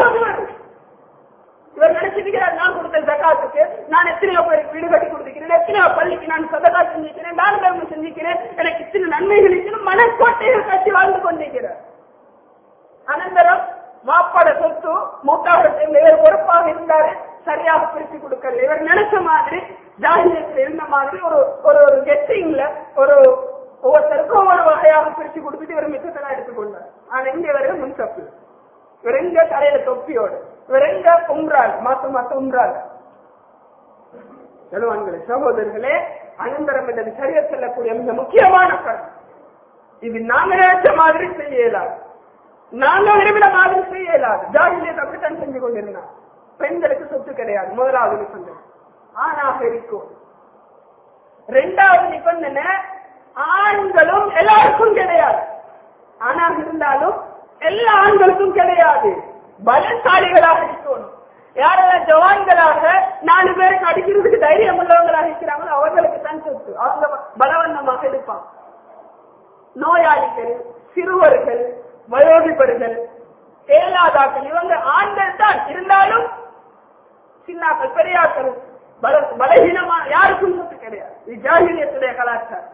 இவர் நினைச்சிருக்கிறார், நான் கொடுத்த ஜகாத்துக்கு நான் எத்தனையோ பேருக்கு வீடு கட்டி கொடுத்துக்கிறேன், எத்தனையோ பள்ளிக்கு நான் சதகா செஞ்சிருக்கிறேன், நான் தர்மம் செஞ்சிருக்கிறேன், எனக்கு இத்தனை நன்மைகள் இருக்கணும் மனக்கோட்டையில் கட்டி வாழ்ந்து கொண்டிருக்கிறார். அனந்தரம் மாப்பாட சொத்து மூட்டாக இவர் பொறுப்பாக இருந்தாரு, சரியாக பிரித்து கொடுக்கல. இவர் நினைச்ச மாதிரி ஜாகிலியத்தில் இருந்த மாதிரி ஒரு கெட்டிங்ல ஒவ்வொருத்தருக்கும் ஒவ்வொரு வகையாக பிரிச்சு கொடுத்துட்டு இவர் மிச்சத்தெல்லாம் எடுத்துக்கொண்டார். ஆனா இங்க வரைக்கும் முன் தப்பு. இவர் எங்க தலையில தொப்பியோடு, இவர் எங்க உம்ரால் மாசம் உம்ரால். செலவான்களே சகோதரர்களே, அனந்தரம் என்பது சரியா செல்லக்கூடிய மிக முக்கியமான கருத்து. இது நாங்க நினைச்ச மாதிரி செய்ய இயலாது, நாங்க விரும்பின மாதிரி செய்ய இயலாது. ஜாகிலியத்தை அப்படித்தான் செஞ்சு கொண்டிருந்தார். பெண்களுக்கு சொத்து கிடையாது, முதலாவது நிபந்தனை. ஆணாக இருக்கும். இரண்டாவது நிபந்தனை ஆண்களும் எல்லாருக்கும் கிடையாது. ஆணாக இருந்தாலும் எல்லா ஆண்களுக்கும் கிடையாது. பலசாலிகளாக இருக்கணும். யாரெல்லாம் ஜவான்களாக 4 பேருக்கு அடிக்கிறதுக்கு தைரியம் உள்ளவங்களாக இருக்கிறாங்களோ அவர்களுக்கு தான் சொத்து. அவங்க பலவந்தமாக இருப்பாங்க. நோயாளிகள், சிறுவர்கள், வயோதிபர்கள், ஏலாதாக்கள் இவங்க ஆண்கள் தான். இருந்தாலும் சின்னாக்கள் பெரியாக்கள் பலகீனமான யாருக்கும் சொத்து கிடையாது. இது ஜாகிலியத்துடைய கலாச்சாரம்.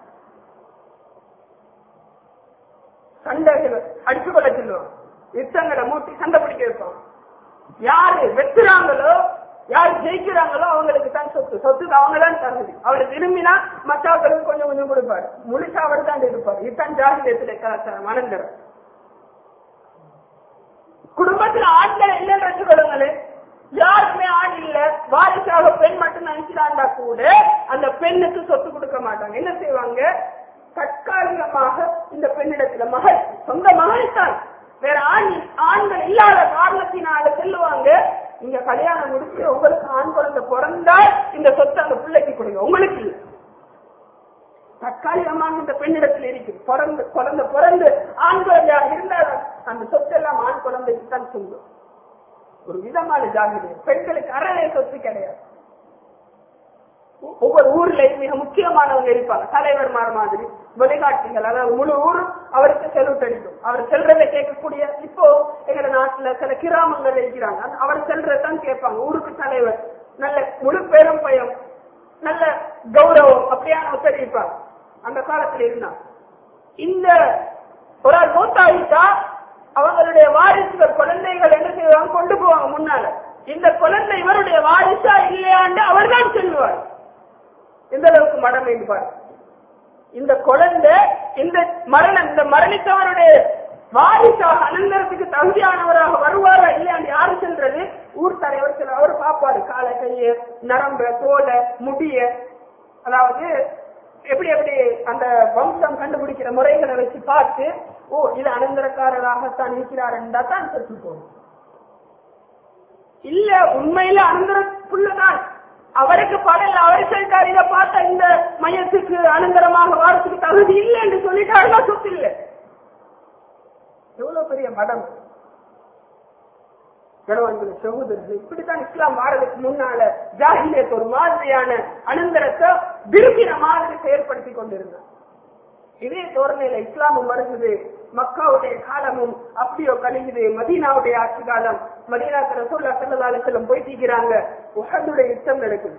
சண்டைகள் அடிச்சுக்கொள்ள சொல்லுவோம், யுத்தங்களை மூட்டி சண்டை பிடிக்க வைப்போம். யாரு வெற்றுறாங்களோ, யாரு ஜெயிக்கிறாங்களோ அவங்களுக்கு தான் சொத்து. சொத்துக்கு அவங்க தான் தகுதி. அவர் விரும்பினா மற்றவர்களுக்கு கொஞ்சம் கொஞ்சம் கொடுப்பாரு, முழுசா அவர் தான் இருப்பார். இதுதான் ஜாகிலியத்துடைய கலாச்சாரம். அனந்தரம் குடும்பத்தில் ஆண்கள் இல்லைன்னு வச்சுக்கொள்ளுங்களே, யாருமே வாழ்ந்தா கூட அந்த பெண்ணுக்கு சொத்து கொடுக்க மாட்டாங்க. என்ன செய்வாங்க? தற்காலிகமாக இந்த பெண்ணிடத்துல மகள், சொந்த மகள் தான், வேற ஆண்கள் இல்லாத காரணத்தினால செல்லுவாங்க, நீங்க கல்யாணம் முடிச்சு உங்களுக்கு ஆண் குழந்தை பிறந்தால் இந்த சொத்தை அந்த பிள்ளைக்கு கொடுங்க, உங்களுக்கு இல்லை. தற்காலிகமாக இந்த பெண்ணிடத்தில் இருக்கு. குழந்தை பிறந்து ஆண் குழந்தையாக இருந்தால் அந்த சொத்து எல்லாம் ஆண் குழந்தைக்கு தான் சொல்லும். ஒரு விதமான ஜாகிரதை. பெண்களுக்கு அறவே சொத்து கிடையாது. ஒவ்வொரு ஊர்லயும் மிக முக்கியமானவங்க இருப்பாங்க, தலைவர்மார் மாதிரி வழிகாட்டிகள். அதாவது முழு ஊரும் அவருக்கு செல்லுட் அடிக்கும். அவர் செல்றதை கேட்கக்கூடிய, இப்போ எங்க நாட்டுல சில கிராமங்கள் இருக்கிறாங்க, அவர் செல்றதான் கேட்பாங்க. ஊருக்கு தலைவர், நல்ல முழு பேரும் பயம், நல்ல கௌரவம், அப்படியான தெரிவிப்பாங்க. அந்த காலத்துல இருந்தா இந்த ஒரு ஆள் மூத்தாயிட்டா அவங்களுடைய வாரிசுகள் குழந்தைகள் என்ன செய்வாங்க? கொண்டு போவாங்க முன்னால. இந்த குழந்தை இவருடைய வாரிசா இல்லையாண்டு அவர் தான் சொல்லுவார். எந்த அளவுக்கு மடம் என்பார். இந்த குழந்தை இந்த மரணித்தவருடைய வாரிசாக அனந்தரத்துக்கு தகுதியானவராக வருவாரா இல்லையாண்டு யாரு செல்றது? ஊர் தலைவர் சில அவர் பாப்பாரு, கால கைய நரம்ப தோல முடிய, அதாவது எப்படி எப்படி அந்த வம்சம் கண்டுபிடிக்கிற முறைகளை வச்சு பார்த்து, ஓ இது அனந்தரக்காரராகத்தான் இருக்கிறார் என்றா தான் செத்து போகும். இல்ல உண்மையில அனந்தரப்புள்ளதான், அவருக்கு படல, அவரை சொல்லிட்டார், இதை பார்த்தா இந்த மையத்துக்கு அனந்தரமாக வாரத்துக்கு தகுதி இல்லை என்று சொல்லிட்டாருன்னா சொத்து இல்லை. எவ்வளவு பெரிய மடம் கணவன்களை சகோதரர்கள். இப்படித்தான் இஸ்லாம் வாரதுக்கு முன்னால ஜாஹிலியத் ஒரு மாதிரியான அனந்தரத்தை விரும்பின மாதிரி செயற்படுத்தி கொண்டிருந்தார். இதே தோரணையில இஸ்லாமும் வருகிறது. மக்காவுடைய காலமும் அப்படியோ கழிகுது. மதீனாவுடைய ஆட்சி காலம். மதீனாக்கு ரசூலுல்லாஹி ஸல்லல்லாஹு அலைஹி வஸல்லம் போயிட்டிருக்கிறாங்க. உஹதுடைய யுத்தம் நடக்குது.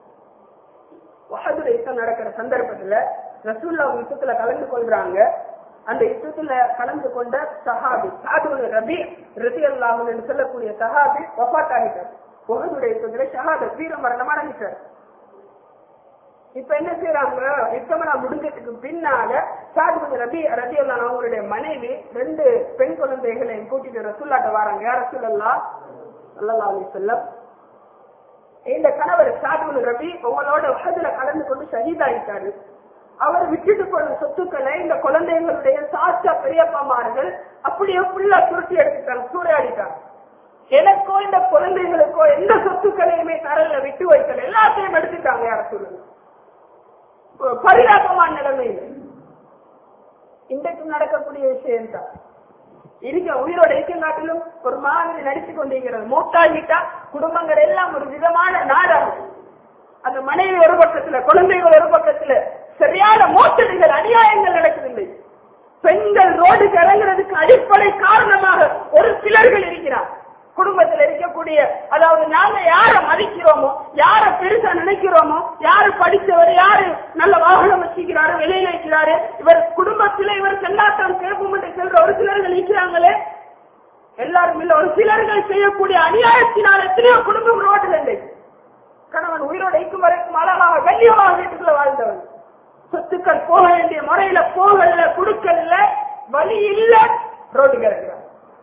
உஹதுடைய யுத்தம் நடக்கிற சந்தர்ப்பத்துல ரசூலுல்லாஹ் யுத்தத்துல கலந்து கொள்றாங்க. அந்த யுத்தத்துல கலந்து கொண்ட சஹாபி சாத் இப்னு ரபீ ரலியல்லாஹு அன்ஹு என்று சொல்லக்கூடிய சஹாபி வஃபாத் ஆகிட்டார். உஹதுடைய யுத்தத்துல ஷஹாதத் வீர மரணம் அடைஞ்சிட்டார். இப்ப என்ன செய்யறாங்க? யுத்தமெல்லாம் முடிஞ்சதுக்கு பின்னால சாத் இப்னு ரபீ ரலியல்லாஹு அன்ஹு அவங்களுடைய மனைவி 2 பெண் குழந்தைகளையும் கூட்டிட்டு ரசூலுல்லாஹ்ட்ட வராங்க. யா ரசூலல்லாஹ் ஸல்லல்லாஹு அலைஹி வஸல்லம், இந்த கணவர் சாத் இப்னு ரபீ உங்களோட உஹதுல கலந்து கொண்டு ஷஹீத் ஆயிட்டாரு. அவர் விட்டுட்டு போன சொத்துக்களை இந்த குழந்தைகளுடைய சாச்சா பெரியப்பாமார்கள் அப்படியே ஃபுல்லா சுருட்டி எடுத்துட்டாங்க, சூறையாடிட்டாங்க. எனக்கோ இந்த குழந்தைகளுக்கோ எந்த சொத்துக்களையுமே தரல, விட்டு வைக்கல, எல்லாத்தையும் எடுத்துட்டாங்க. யார சொல்லுங்க, பரிதாபமான நிலைமையில இன்றைக்கும் நடக்கக்கூடிய விஷயம் தான். இருக்க உயிரோட இருக்காட்டிலும் ஒரு மாதிரி நடிச்சு கொண்டிருக்கிறது. மூத்தாகிட்டா குடும்பங்கள் எல்லாம் ஒரு விதமான நாடாகும். அந்த மனைவி ஒரு பக்கத்துல, குழந்தைகள் ஒரு பக்கத்துல, சரியான மோசடிகள் அநியாயங்கள் நடக்கவில்லை. பெண்கள் ரோடுக்கு இறங்குறதுக்கு அடிப்படை காரணமாக ஒரு சிலர்கள் இருக்கிறார். குடும்பத்தில் இருக்கக்கூடிய, அதாவது நாங்க யார மதிக்கிறோமோ, யார பெருசா நினைக்கிறோமோ, யாரு படித்தவர், யாரு நல்ல வாகனம் வச்சுக்கிறாரு, வெளியில இருக்கிறாரு, இவர் குடும்பத்தில இவர் செல்லாட்டம் கேட்போம் என்று சொல்ற ஒரு சிலர்கள் இருக்கிறாங்களே, எல்லாரும் இல்ல, ஒரு சிலர்கள் செய்யக்கூடிய அநியாயத்தினால் எத்தனையோ குடும்பம் ரோட்டில் இல்லை. கணவன் உயிரோடு இருக்கும் வரைக்கும் அழகாக கண்ணியமாக வீட்டுக்குள்ள வாழ்ந்தவன், சொத்துக்கள் போக வேண்டிய முறையில போகல, கொடுக்கல, வழி இல்ல, ரோட்டுக்கு இறங்குறாங்க.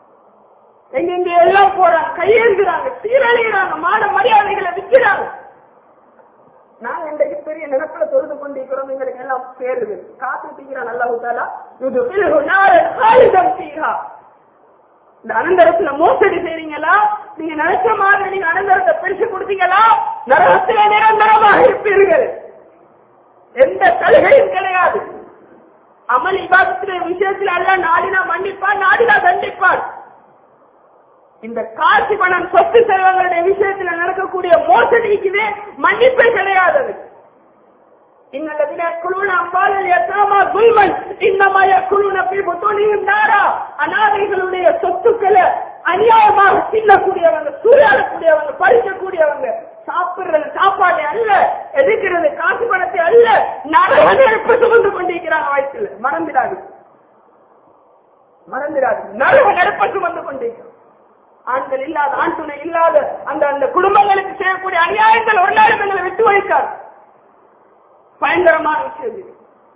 எங்க எல்லாம் போறாங்க, கையேந்துறாங்க, சீரழிகிறாங்க, மான மரியாதைகளை விற்கிறாங்க. நாங்க இன்றைக்கு பெரிய நிலப்புல தொழுது கொண்டிருக்கிறோம், எங்களுக்கு எல்லாம் சேருது. காசு தீக்கிறான் அல்லாஹ் தஆலா, யுதுகிலுஹு நாரன் காலிதன் ஃபீஹா. இந்த அனந்தரத்துல மோசடி செய்றீங்களா? நீங்க நினைச்ச மாதிரி நீங்க அனந்தரத்தை பிரிச்சு கொடுத்தீங்களா? நரகத்திலே நிரந்தரமாக இருப்பீர்கள். எந்த சலுகையும் கிடையாது. அமல் இபாதத்திலே விஷயத்தில் அல்லாஹ் நாடினா மன்னிப்பான், நாடினா தண்டிப்பான். இந்த காட்சி பணம், சொத்து செல்வங்களுடைய விஷயத்தில் நடக்கக்கூடிய மோசடிக்குதே மன்னிப்பே கிடையாது. அனாதைகளுடைய சொத்துக்களை அநியாயமாக தின்னக்கூடியவங்க, சூறையாடக்கூடியவங்க, பறிக்கக்கூடியவங்க, சாப்பிடுறது சாப்பாடு அல்ல, எதிர்க்கிறது காசு பணத்தை அல்ல, நரக நெருப்பை சுமந்து கொண்டிருக்கிறாங்க வயசுல. மறந்துடாது, மறந்துடாது, நரக நெருப்பை சுமந்து கொண்டிருக்கிறோம். ஆண்கள் இல்லாத, ஆண் துணை இல்லாத அந்த அந்த குடும்பங்களுக்கு செய்யக்கூடிய அநியாயங்கள் ஒரு நாளும் எங்களை விட்டு வைக்காது. பயங்கரமான விஷயம்.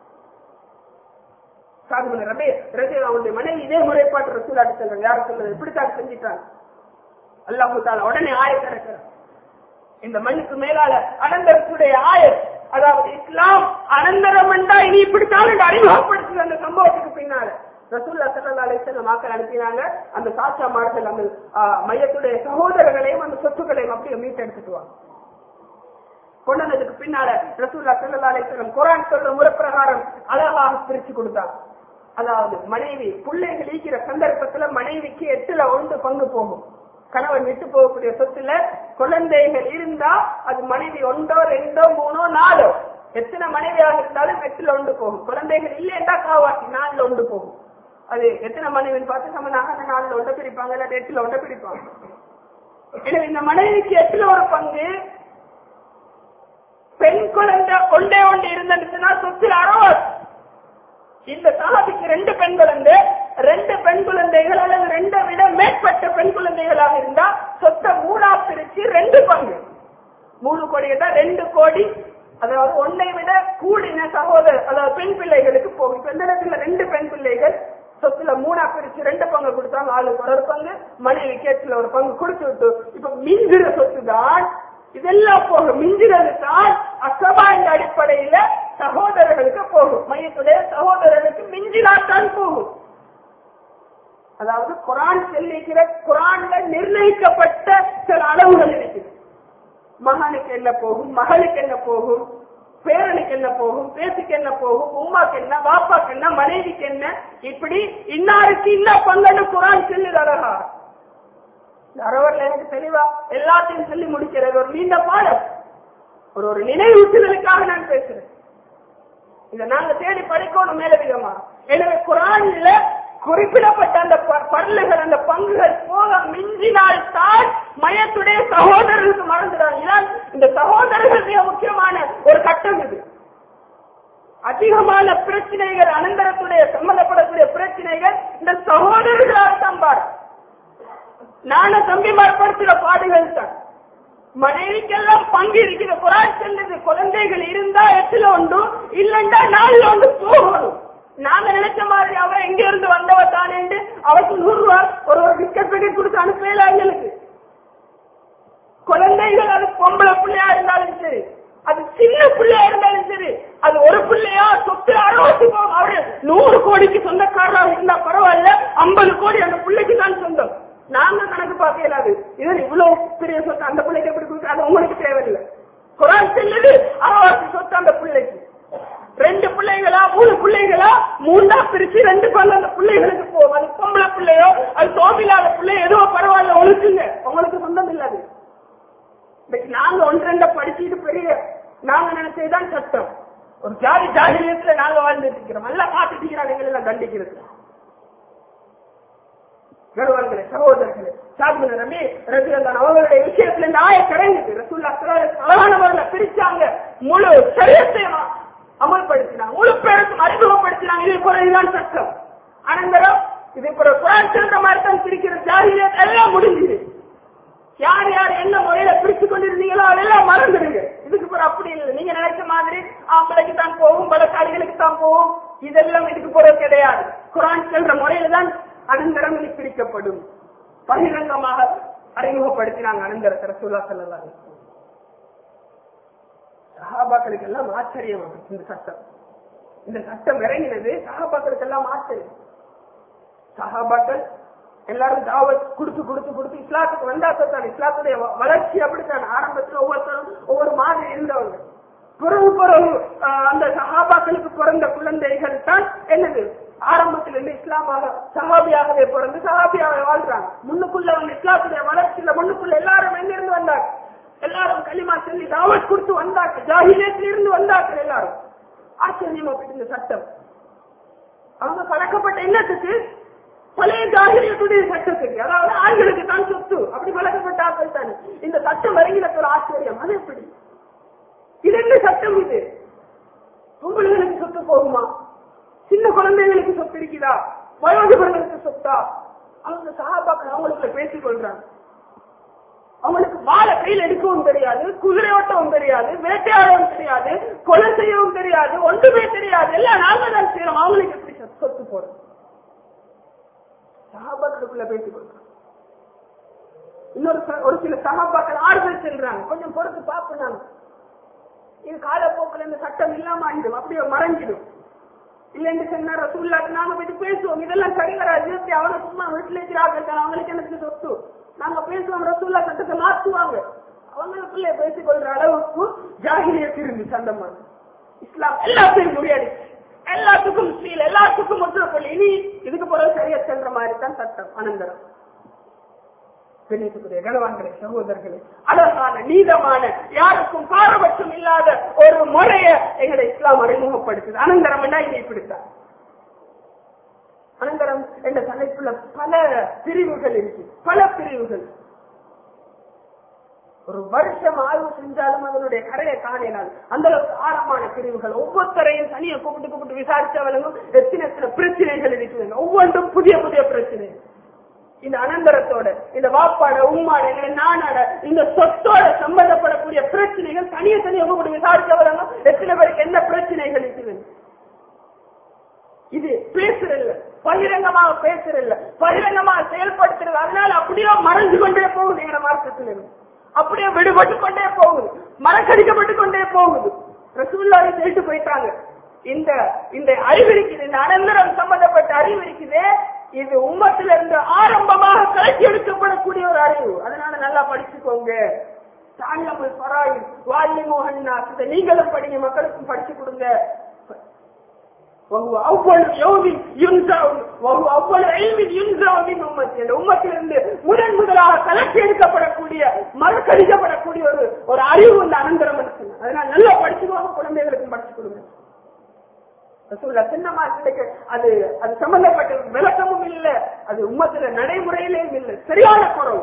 அவனுடைய மனைவி இதே முறைப்பாட்டு ரசூலுல்லாஹி சொல்றாங்க. யாரும் சொல்றது இப்படித்தான் செஞ்சிட்டாங்க. அல்லாஹ் தஆலா உடனே ஆயத்தை இறக்குறார். இந்த மண்ணுக்கு மேலால அனந்தரத்துடைய ஆயர், அதாவது இஸ்லாம் அனந்தரம் என்றா இனி இப்படித்தான் அறிமுகப்படுத்துது. அந்த சம்பவத்துக்கு பின்னால ரசூலுல்லாஹி ஸல்லல்லாஹு அலைஹி வஸல்லம் மக்கள் அனுப்பினாங்க. அந்த சாட்சா மார்கள் அந்த மையத்துடைய சகோதரர்களையும் அந்த சொத்துக்களையும் அப்படியே மீட்டெடுத்துட்டுவாங்க. கொண்டதுக்கு பின்னால ரசூலுல்லாஹி ஸல்லல்லாஹு அலைஹி வஸல்லம் குர்ஆன் சொல்ற முறை பிரகாரம் அழகாக பிரிச்சு கொடுத்தாங்க. அதாவது மனைவி பிள்ளைகள் ஈக்கிற சந்தர்ப்பத்துல மனைவிக்கு 8/1 பங்கு போகும். கணவன் விட்டு போகக்கூடிய சொத்துல குழந்தைகள் இருந்தா அது மனைவி 1, 2, 3, 4 எத்தனை மனைவியாக இருந்தாலும் 8/1 போகும். குழந்தைகள் இல்லைன்னா காவாசி 4/1 போகும். அது எத்தனை மனைவின்னு பார்த்து சமனாக அந்த 4/1 பிரிப்பாங்க, இல்ல 8/1 பிரிப்பாங்க. எனவே இந்த மனைவிக்கு 8/1 பங்கு, பெண் குழந்தை ஒன்றே இருந்துச்சுன்னா சொத்தில் 60. இந்த சஹாபிக்கு 2 பெண் குழந்தை, 2 பெண் குழந்தைகள் அல்லது 2 விட மேற்பட்ட பெண் குழந்தைகளாக இருந்தா சொத்தை 3 பிரிச்சு 2 பங்கு, 3 கோடி 2 கோடி, அதாவது 1 விட கூடின சகோதரர் அதாவது பெண் பிள்ளைகளுக்கு போகும். இப்ப இந்த இடத்துல 2 பெண் பிள்ளைகள் சொத்துல 3 பிரிச்சு 2 பங்கு கொடுத்தாங்க. ஆளுக்கு 1 பங்கு, மனைவி கேட்டுல 1 பங்கு கொடுத்து விட்டு இப்ப மிஞ்சுற சொத்து தான் இதெல்லாம் போகும். மிஞ்சுறது தான் அசபா என்ற அடிப்படையில சகோதரர்களுக்கு போகும். மையத்துடைய சகோதரர்களுக்கு மிஞ்சினால்தான் போகும். அதாவது குர்ஆன் சொல்லிக்கிற குர்ஆன்ல நிர்ணயிக்கப்பட்ட சில அளவுகள் இருக்குது. மகனுக்கு என்ன போகும், மகளுக்கு என்ன போகும், பேரனுக்கு என்ன போகும், பேசுக்கு என்ன போகும், உமாக்கு என்ன, வாப்பாக்கு என்ன, மனைவிக்கு என்ன, இப்படி இன்னாருக்கு இன்ன பங்கன்னு குர்ஆன் சொல்லுது அழகா. அரவர்ல எனக்கு தெளிவா எல்லாத்தையும் சொல்லி முடிக்கிறது ஒரு நீண்ட பாடம், ஒரு நினைவூட்டுதலுக்காக நான் பேசுறேன். இதை நாங்க தேடி படிக்கணும் மேலதிகமா. எனவே குர்ஆன்ல குறிப்பிடப்பட்ட அந்த பரலுகள் அந்த பங்குகள் போக மிஞ்சினால் தான் மையத்துடைய சகோதரர்களுக்கு மறந்துடாங்க. இந்த சகோதரர்கள் மிக முக்கியமான ஒரு கட்டம். இது அதிகமான பிரச்சனைகள் அனந்தரத்துடைய சம்பந்தப்படக்கூடிய பிரச்சனைகள் இந்த சகோதரர்களால் தான் பாரு. நான தம்பிமார் படுத்துற பாடுகள் தான். மனைவிக்கெல்லாம் பங்கு இருக்கிற குர்ஆன் சொல்லுது குழந்தைகள் இருந்தா 8/1 இல்லண்டா 4/1 போகணும். நாங்க நினைச்ச மாதிரி அவ எங்க இருந்து வந்தவ தானே அவருக்கு 100 ரூபாய் ஒரு பிஸ்கட் பேக்கெட் கொடுத்து அனுப்பல. எங்களுக்கு குழந்தைகள் அது பொம்பளை பிள்ளையா இருந்தாலும் சரி, அது சின்ன பிள்ளையா இருந்தாலும் சரி, அது ஒரு பிள்ளையா சொத்து 60 போகும். அவரு 100 கோடிக்கு சொந்தக்காரராக இருந்தா பரவாயில்ல, 50 கோடி அந்த பிள்ளைக்கு தான் சொந்தம். நாங்க கணக்கு பார்க்க இயலாது. இது இவ்வளவு பெரிய சொத்து அந்த பிள்ளைக்கு எப்படி கொடுக்க, அது உங்களுக்கு தேவையில்லை. குர்ஆன் சொல்லுது 60 சொத்து அந்த பிள்ளைக்கு. 2 பிள்ளைகளா 3 பிள்ளைகளா 3 பிரிச்சு 2 பங்கு அந்த பிள்ளைகளுக்கு போகும். அது பொம்பளை பிள்ளையோ அது சோபில்லாத பிள்ளை ஏதோ பரவாயில்ல ஒழுக்குங்க, உங்களுக்கு சொந்தம் இல்லாது. நாங்க 1-2 படிச்சுட்டு பெரிய நாங்க நினைச்சதுதான் சட்டம். ஒரு ஜாகிலியத்துல நாங்க வாழ்ந்துட்டு இருக்கிறோம். நல்லா பார்த்துட்டு எங்களை எல்லாம் தண்டிக்கிறது. கணவன்களே, சகோதரர்களே, சாத்மின் ரபி ரலியல்லாஹு அவங்களுடைய விஷயத்துல இந்த ஆயத் இறங்குது. ரசூலுல்லாஹி ஸல்லல்லாஹு அலைஹி வஸல்லம் அழகான முறையில பிரிச்சாங்க, முழு சரியத்தையும் அமல்படுத்தினாங்க, முழு பேருக்கும் அறிமுகப்படுத்தினாங்க. இதே போல இதுதான் சட்டம். அனந்தரம் இதே போல குர்ஆன் சொல்ற மாதிரி தான் பிரிக்கிற ஜாகிலியத் எல்லாம் முடிஞ்சுது. யார் யார் என்ன முறையில பிரிச்சு கொண்டிருந்தீங்களோ அதெல்லாம் மறந்துடுங்க. இதுக்கு பிறகு அப்படி இல்லை. நீங்க நினைச்ச மாதிரி ஆம்பளைக்கு தான் போகும், பலசாலிகளுக்கு தான் போகும், இதெல்லாம் இதுக்கு பிறகு கிடையாது. குர்ஆன் சொல்ற முறையில தான் அனந்தரம் பிரிக்கப்படும். பகிரங்கமாக அறிமுகப்படுத்தினாங்க அனந்தரத்தை ரசூலுல்லாஹி ஸல்லல்லாஹு அலைஹி வஸல்லம். சஹாபாக்களுக்கு எல்லாம் ஆச்சரியம். இந்த சட்டம் இறங்கினது சஹாபாக்களுக்கு எல்லாம் ஆச்சரியம். சஹாபாக்கள் எல்லாரும் தாவத் கொடுத்து இஸ்லாத்துக்கு வந்தாத்தான். இஸ்லாத்துடைய வளர்ச்சி அப்படித்தான். ஆரம்பத்தில் ஒவ்வொருத்தரும் ஒவ்வொரு மாதிரி இருந்தவங்க. பிறகு அந்த சஹாபாக்களுக்கு பிறந்த குழந்தைகள் தான் என்னது ஆரம்பத்தில் இருந்து இஸ்லாமாக சஹாபியாகவே பிறந்து சஹாபியாகவே வாழ்றாங்க. முன்னுக்குள்ள வந்து இஸ்லாத்துடைய வளர்ச்சியில முன்னுக்குள்ள எல்லாரும் எங்க இருந்து வந்தாங்க? எல்லாரும் கலிமா சொல்லி தாவத் கொடுத்து வந்தாங்க. ஜாஹிலியத்தில் இருந்து வந்தாங்க எல்லாரும். ஆச்சரியமா இந்த சட்டம் அவங்க பழக்கப்பட்ட என்னத்துக்கு? பழைய ஜாஹிலியத்துடைய சட்டத்துக்கு. அதாவது ஆண்களுக்கு தான் சொத்து அப்படி பழக்கப்பட்ட ஆட்கள் தானே. இந்த சட்டம் வருகிற ஒரு ஆச்சரியம். அது எப்படி? இது என்ன சட்டம்? இது பொம்பளைகளுக்கு சொத்து போகுமா? சின்ன குழந்தைகளுக்கு சொத்து இருக்குதா? வயோதிபர்களுக்கு சொத்தா? அவங்க சஹாபாக்கள் அவங்களுக்குள்ள பேசிக் கொள்றாங்க. அவங்களுக்கு வாழை கையில் எடுக்கவும் தெரியாது, குதிரை ஓட்டவும் தெரியாது, வேட்டையாடவும் தெரியாது, கொலை செய்யவும் தெரியாது, ஒன்றுமே தெரியாது. எல்லாம் நாங்க தான் செய்யறோம். அவங்களுக்கு எப்படி சொத்து போறது? சஹாபாக்களுக்குள்ள பேசிக் கொள்றாங்க. ஒரு சில சகாபாக்கள் ஆறுதல் செல்றாங்க, கொஞ்சம் பொறுத்து பார்க்கணும், இது காலப்போக்கில் இந்த சட்டம் இல்லாம ஆகிடும், அப்படியே மறைஞ்சிடும். இல்லைன்னு சொன்னா ரசூலுல்லாஹி நாங்க போயிட்டு பேசுவோம், இதெல்லாம் சரி வராது, அவனை சும்மா வீட்டுல இருக்கிறாங்க, அவங்களுக்கு எனக்கு சொத்து, நாங்க பேசுவோம், ரசூலுல்லாஹ் சட்டத்தை மாற்றுவாங்க. அவங்களுக்குள்ளே பேசிக் கொள்ற அளவுக்கு ஜாஹிலியத் இருந்துச்சு. அந்த மாதிரி இஸ்லாம் எல்லாத்தையும் முறியடிச்சு, எல்லாத்துக்கும் சீல், எல்லாத்துக்கும் முற்றுப்புள்ளி. இனி இதுக்கு பிறகு சரியா சென்ற மாதிரி தான் சட்டம். அனந்தரம் கனவான்களே, சகோதரர்களே, அழகான நீதமான யாருக்கும் பாரபட்சம் இல்லாத ஒரு முறைய எங்களை இஸ்லாம் அறிமுகப்படுத்துது. அனந்தரம் என்ன இதை இப்படித்தான். அனந்தரம் என்ற தலைப்புல பல பிரிவுகள் இருக்கு, பல பிரிவுகள். ஒரு வருஷம் ஆய்வு செஞ்சாலும் அதனுடைய கரையை காணினால் அந்த அளவுக்கு ஆழமான பிரிவுகள். ஒவ்வொருத்தரையும் தனியை கூப்பிட்டு விசாரிச்சவங்களும் எத்தனை பிரச்சனைகள் இருக்குதுங்க, ஒவ்வொன்றும் புதிய புதிய பிரச்சனை. இந்த அனந்தரத்தோட, இந்த வாப்பாட, உம்மாட, நானாட, இந்த சொத்தோட சம்பந்தப்படக்கூடிய பிரச்சனைகள் தனியை கூப்பிட்டு விசாரிச்சவங்களும் எத்தனை பேருக்கு என்ன பிரச்சனைகள் இருக்குது. இது பேசுறதில்ல, பகிரங்கமாக பேசுறதில்ல, பகிரங்கமாக செயல்படுத்துறது. அதனால அப்படியே மறைஞ்சு கொண்டே போகுது எங்க மார்க்கத்தில், அப்படியே விடுபட்டு கொண்டே போகுது, மறக்கடிக்கப்பட்டு கொண்டே போகுது. ரசூலுல்லாஹி சொல்லிட்டு போயிட்டாங்க, இந்த அறிவு இருக்குது, இந்த அனந்தரம் சம்பந்தப்பட்ட அறிவு இருக்குது, இது உம்மத்திலிருந்து ஆரம்பமாக கலக்கி எடுக்கப்படக்கூடிய ஒரு அறிவு. அதனால நல்லா படிச்சுக்கோங்க. நீங்களும் படிங்க, மக்களுக்கும் படிச்சு கொடுங்க. முதன் முதலாக கலக்கி எடுக்கப்படக்கூடிய, மறுக்கடிக்கப்படக்கூடிய ஒரு அறிவு இந்த அனந்தரம். அதனால நல்லா படிச்சுக்கோங்க, குழந்தைகளுக்கும் படிச்சு கொடுங்க. அது சம்பந்தப்பட்ட விளக்கமும் இல்லை, அது உம்மத்துல நடைமுறையிலேயும் இல்லை, சரியான குறவு.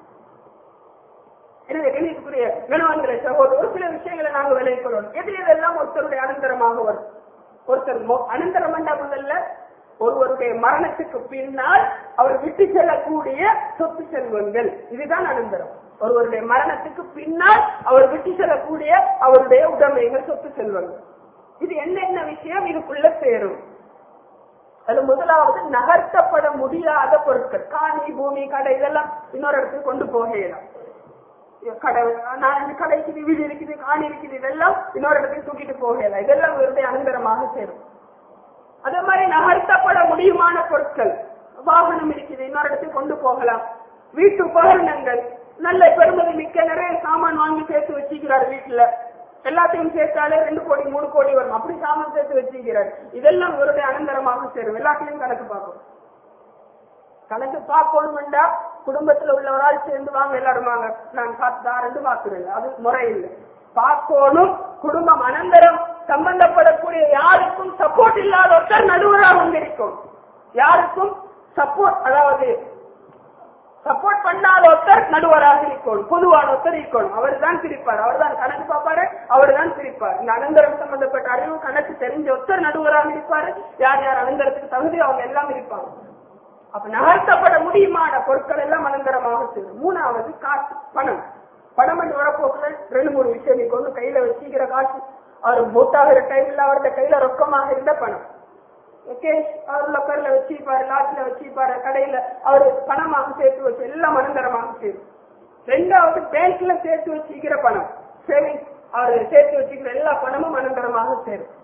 எனவே கணிதத்துக்குரிய கணவான்களை சகோதரர், ஒரு சில விஷயங்களை நாங்கள் விலகிக் கொள்ளணும். எதெல்லாம் ஒருத்தருடைய அனந்தரமாக வரும். ஒருத்தர் அனந்தரம் என்ற முதல்ல ஒருவருடைய மரணத்துக்கு பின்னால் அவர் விட்டு செல்லக்கூடிய சொத்து செல்வங்கள், இதுதான் அனந்தரம். ஒருவருடைய மரணத்துக்கு பின்னால் அவர் விட்டு செல்லக்கூடிய அவருடைய உடைமைகள், சொத்து செல்வங்கள். இது என்னென்ன விஷயம் இதுக்குள்ள சேரும்? அது முதலாவது நகர்த்தப்பட முடியாத பொருட்கள், காணி, பூமி, கடை, இதெல்லாம் இன்னொரு இடத்துக்கு கொண்டு போகலாம். கடை, கடைக்கு வீடு இருக்குது, காணி இருக்குது, இதெல்லாம் இன்னொரு இடத்துக்கு தூக்கிட்டு போகலாம். இதெல்லாம் இவருடைய அனந்தரமாக சேரும். அதே மாதிரி நகர்த்தப்பட முடியுமான பொருட்கள், வாகனம் இருக்குது, இன்னொரு இடத்துக்கு கொண்டு போகலாம். வீட்டு உபகரணங்கள், நல்ல பெருமதி மிக்க நிறைய சாமான் வாங்கி சேர்த்து வச்சுக்கிறார் வீட்டுல, எல்லாத்தையும் சேர்த்தாலே 2 கோடி 3 கோடி வரும், அப்படி சாமான் சேர்த்து வச்சுக்கிறார். இதெல்லாம் இவருடைய அனந்தரமாக சேரும். எல்லாத்தையும் கணக்கு பார்க்கணும். கணக்கு பார்க்கணும்டா குடும்பத்துல உள்ளவரால் சேர்ந்து வாங்க, எல்லாரும் வாங்க, நான் ரெண்டு பார்க்கிறேன், அது முறை இல்லை. பார்க்கணும். குடும்பம் அனந்தரம் சம்பந்தப்படக்கூடிய யாருக்கும் சப்போர்ட் இல்லாத ஒருத்தர் நடுவராக வந்திருக்கும். யாருக்கும் சப்போர்ட், அதாவது சப்போர்ட் பண்ணாத ஒருத்தர் நடுவராக இருக்கணும். பொதுவான ஒருத்தர் இருக்கணும். அவர் தான் பிரிப்பார், அவர் தான் கணக்கு பார்ப்பாரு, அவர் தான் பிரிப்பார். இந்த அனந்தரம் சம்பந்தப்பட்ட அறிவு கணக்கு தெரிஞ்ச ஒருத்தர் நடுவராக இருப்பாரு. யார் யார் அனந்தரத்துக்கு தகுதி அவங்க எல்லாம் இருப்பாங்க. அப்ப நகர்த்தப்பட முடியுமான பொருட்கள் எல்லாம் அனந்தரமாக சேரும். மூணாவது காசு, பணம். பணம் என்று வரப்போக்குல 2-3 விஷயம் நீங்க ஒண்ணு கையில வச்சுக்கிற காசு, அவர் மூட்டாகிற டைம்ல அவருடைய கையில ரொக்கமாக இருந்த பணம், அவர் லொக்கர்ல வச்சுப்பாரு, லாட்சில வச்சுப்பாரு, கடையில அவரு பணமாக சேர்த்து வச்சு எல்லாம் அனந்தரமாக சேரும். 2வது பேங்க்ல சேர்த்து வச்சுக்கிற பணம், சேவிங்ஸ், அவரு சேர்த்து வச்சுக்கிற எல்லா பணமும் அனந்தரமாக சேரும்.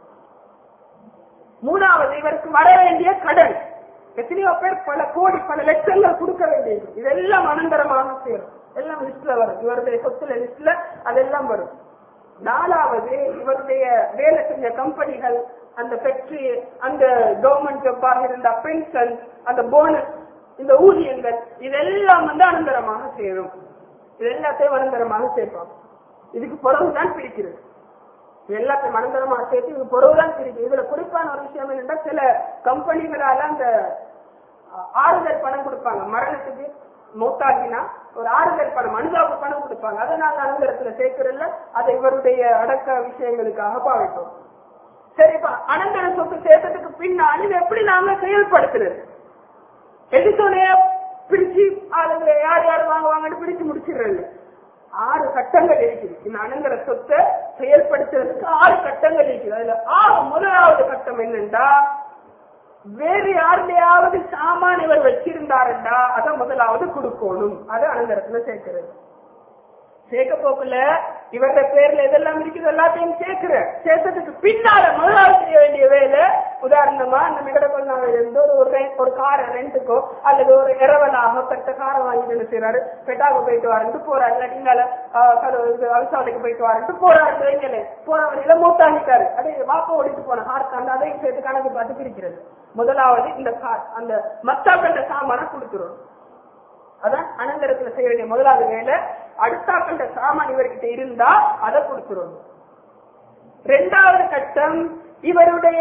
3வது இவருக்கு வர வேண்டிய கடன், எத்தனையோ பேர் பல கோடி பல லட்சங்கள் கொடுக்க வேண்டியது, இதெல்லாம் அனந்தரமாக சேரும். எல்லாம் லிஸ்ட்ல வரும், இவருடைய சொத்துல லிஸ்ட்ல அதெல்லாம் வரும். 4வது இவருடைய வேலை செஞ்ச கம்பெனிகள், அந்த ஃபேக்டரி, அந்த கவர்மெண்ட் ஜப்பாக இருந்த பென்ஷன், அந்த போனஸ், இந்த ஊதியங்கள், இதெல்லாம் அனந்தரமாக சேரும். இது எல்லாத்தையும் அனந்தரமாக சேர்ப்பாங்க. இதுக்கு பிறகுதான் பிரிக்கிறது. எல்லாத்தையும் அனந்தரமாக சேர்த்து இது பிறகுதான் பிரிக்கிறது. இதுல குறிப்பான ஒரு விஷயம் என்னன்னா, சில கம்பெனிகளால அந்த ஆறுதல் பணம் கொடுப்பாங்க. மரணத்துக்கு மௌத்தாகினா ஒரு ஆறுதல் பணம், அனுதாப பணம் கொடுப்பாங்க. அதை நாங்க அனந்தரத்துல சேர்க்கிறதில்ல, அதை இவருடைய அடக்க விஷயங்களுக்காக பாவிப்போம். சரிப்பா, அனந்தர சொத்து சேர்த்ததுக்கு பின்னால் இது எப்படி நாங்க செயல்படுத்துறது? எடுத்தோடனே பிடிச்சு ஆளுங்க யார் யார் வாங்குவாங்கன்னு பிடிச்சு முடிச்சிடுறது. 6 கட்டங்கள் இருக்குது. இந்த அனந்தர சொத்தை செயல்படுத்துறதுக்கு 6 கட்டங்கள் இருக்குது. அதுல முதலாவது கட்டம் என்னன்னா, வேறு யாருடையாவது சாமான் இவர் வச்சிருந்தாருண்டா அதை முதலாவது கொடுக்கணும். அது அனந்தரத்துல சேர்க்கிறது. சேர்க்க போக்குல இவருடைய பேர்ல எதெல்லாம் இருக்குது எல்லாத்தையும் சேர்த்ததுக்கு பின்னால முதலாவது செய்ய வேண்டிய வேலை, உதாரணமா அந்த மிகடப்பண்ணாவில இருந்து ஒரு காரை ரெண்டுக்கோ அல்லது ஒரு இரவலாக பெற்ற காரை வாங்கி என்ன செய்யறாரு, பெட்டாக போயிட்டு வாருன்னு போறாரு, இல்லாட்டிங்கால அவசாலைக்கு போயிட்டு வாருன்னு போறாரு. போற வழியில மூத்தாங்கிட்டாரு, அதே வாப்ப ஓடிட்டு போன கார் அதையும் சேர்த்து கணக்கு பார்த்து பிரிக்கிறது. முதலாவது இந்த கார் அந்த மத்தாக்கண்ட சாமான கொடுத்துரும். அதான் அனந்தரத்துல செய்ய வேண்டிய முதலாவது வேலை. அடுத்தாக்கண்ட சாமான் இவர்கிட்ட இருந்தா அதை கொடுத்துரும். இரண்டாவது கட்டம் இவருடைய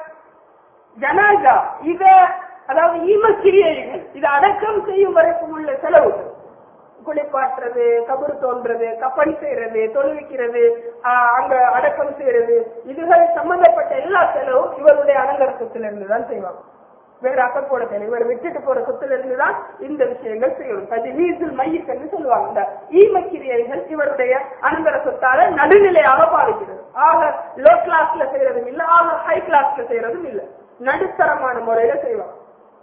ஜனாஜா, அதாவது ஈமக்கிரியைகள், இதை அடக்கம் செய்யும் வரைக்கும் உள்ள செலவுகள், குளிப்பாட்டுறது, கபரு தோன்றது, கப்பன் செய்யறது, தொழுவிக்கிறது, அங்க அடக்கம் செய்யறது, இதுகள் சம்பந்தப்பட்ட எல்லா செலவும் இவருடைய அனந்தர சொத்துல இருந்துதான் செய்வாங்க. வேற அக்கப்போட தேவை இவர் விட்டுட்டு போற சொத்துல இருந்துதான் இந்த விஷயங்கள் செய்யணும். தஜ்வீஸுல் மையத் என்று சொல்லுவாங்க. இந்த ஈமக்கிரியைகள் இவருடைய அனந்தர சொத்தால நடுநிலையாக பாதிக்கிறது. ஆக லோ கிளாஸ்ல செய்யறதும் இல்ல, ஆக ஹை கிளாஸ்ல செய்யறதும் இல்ல, நடுத்தரமான முறையில செய்வாங்க.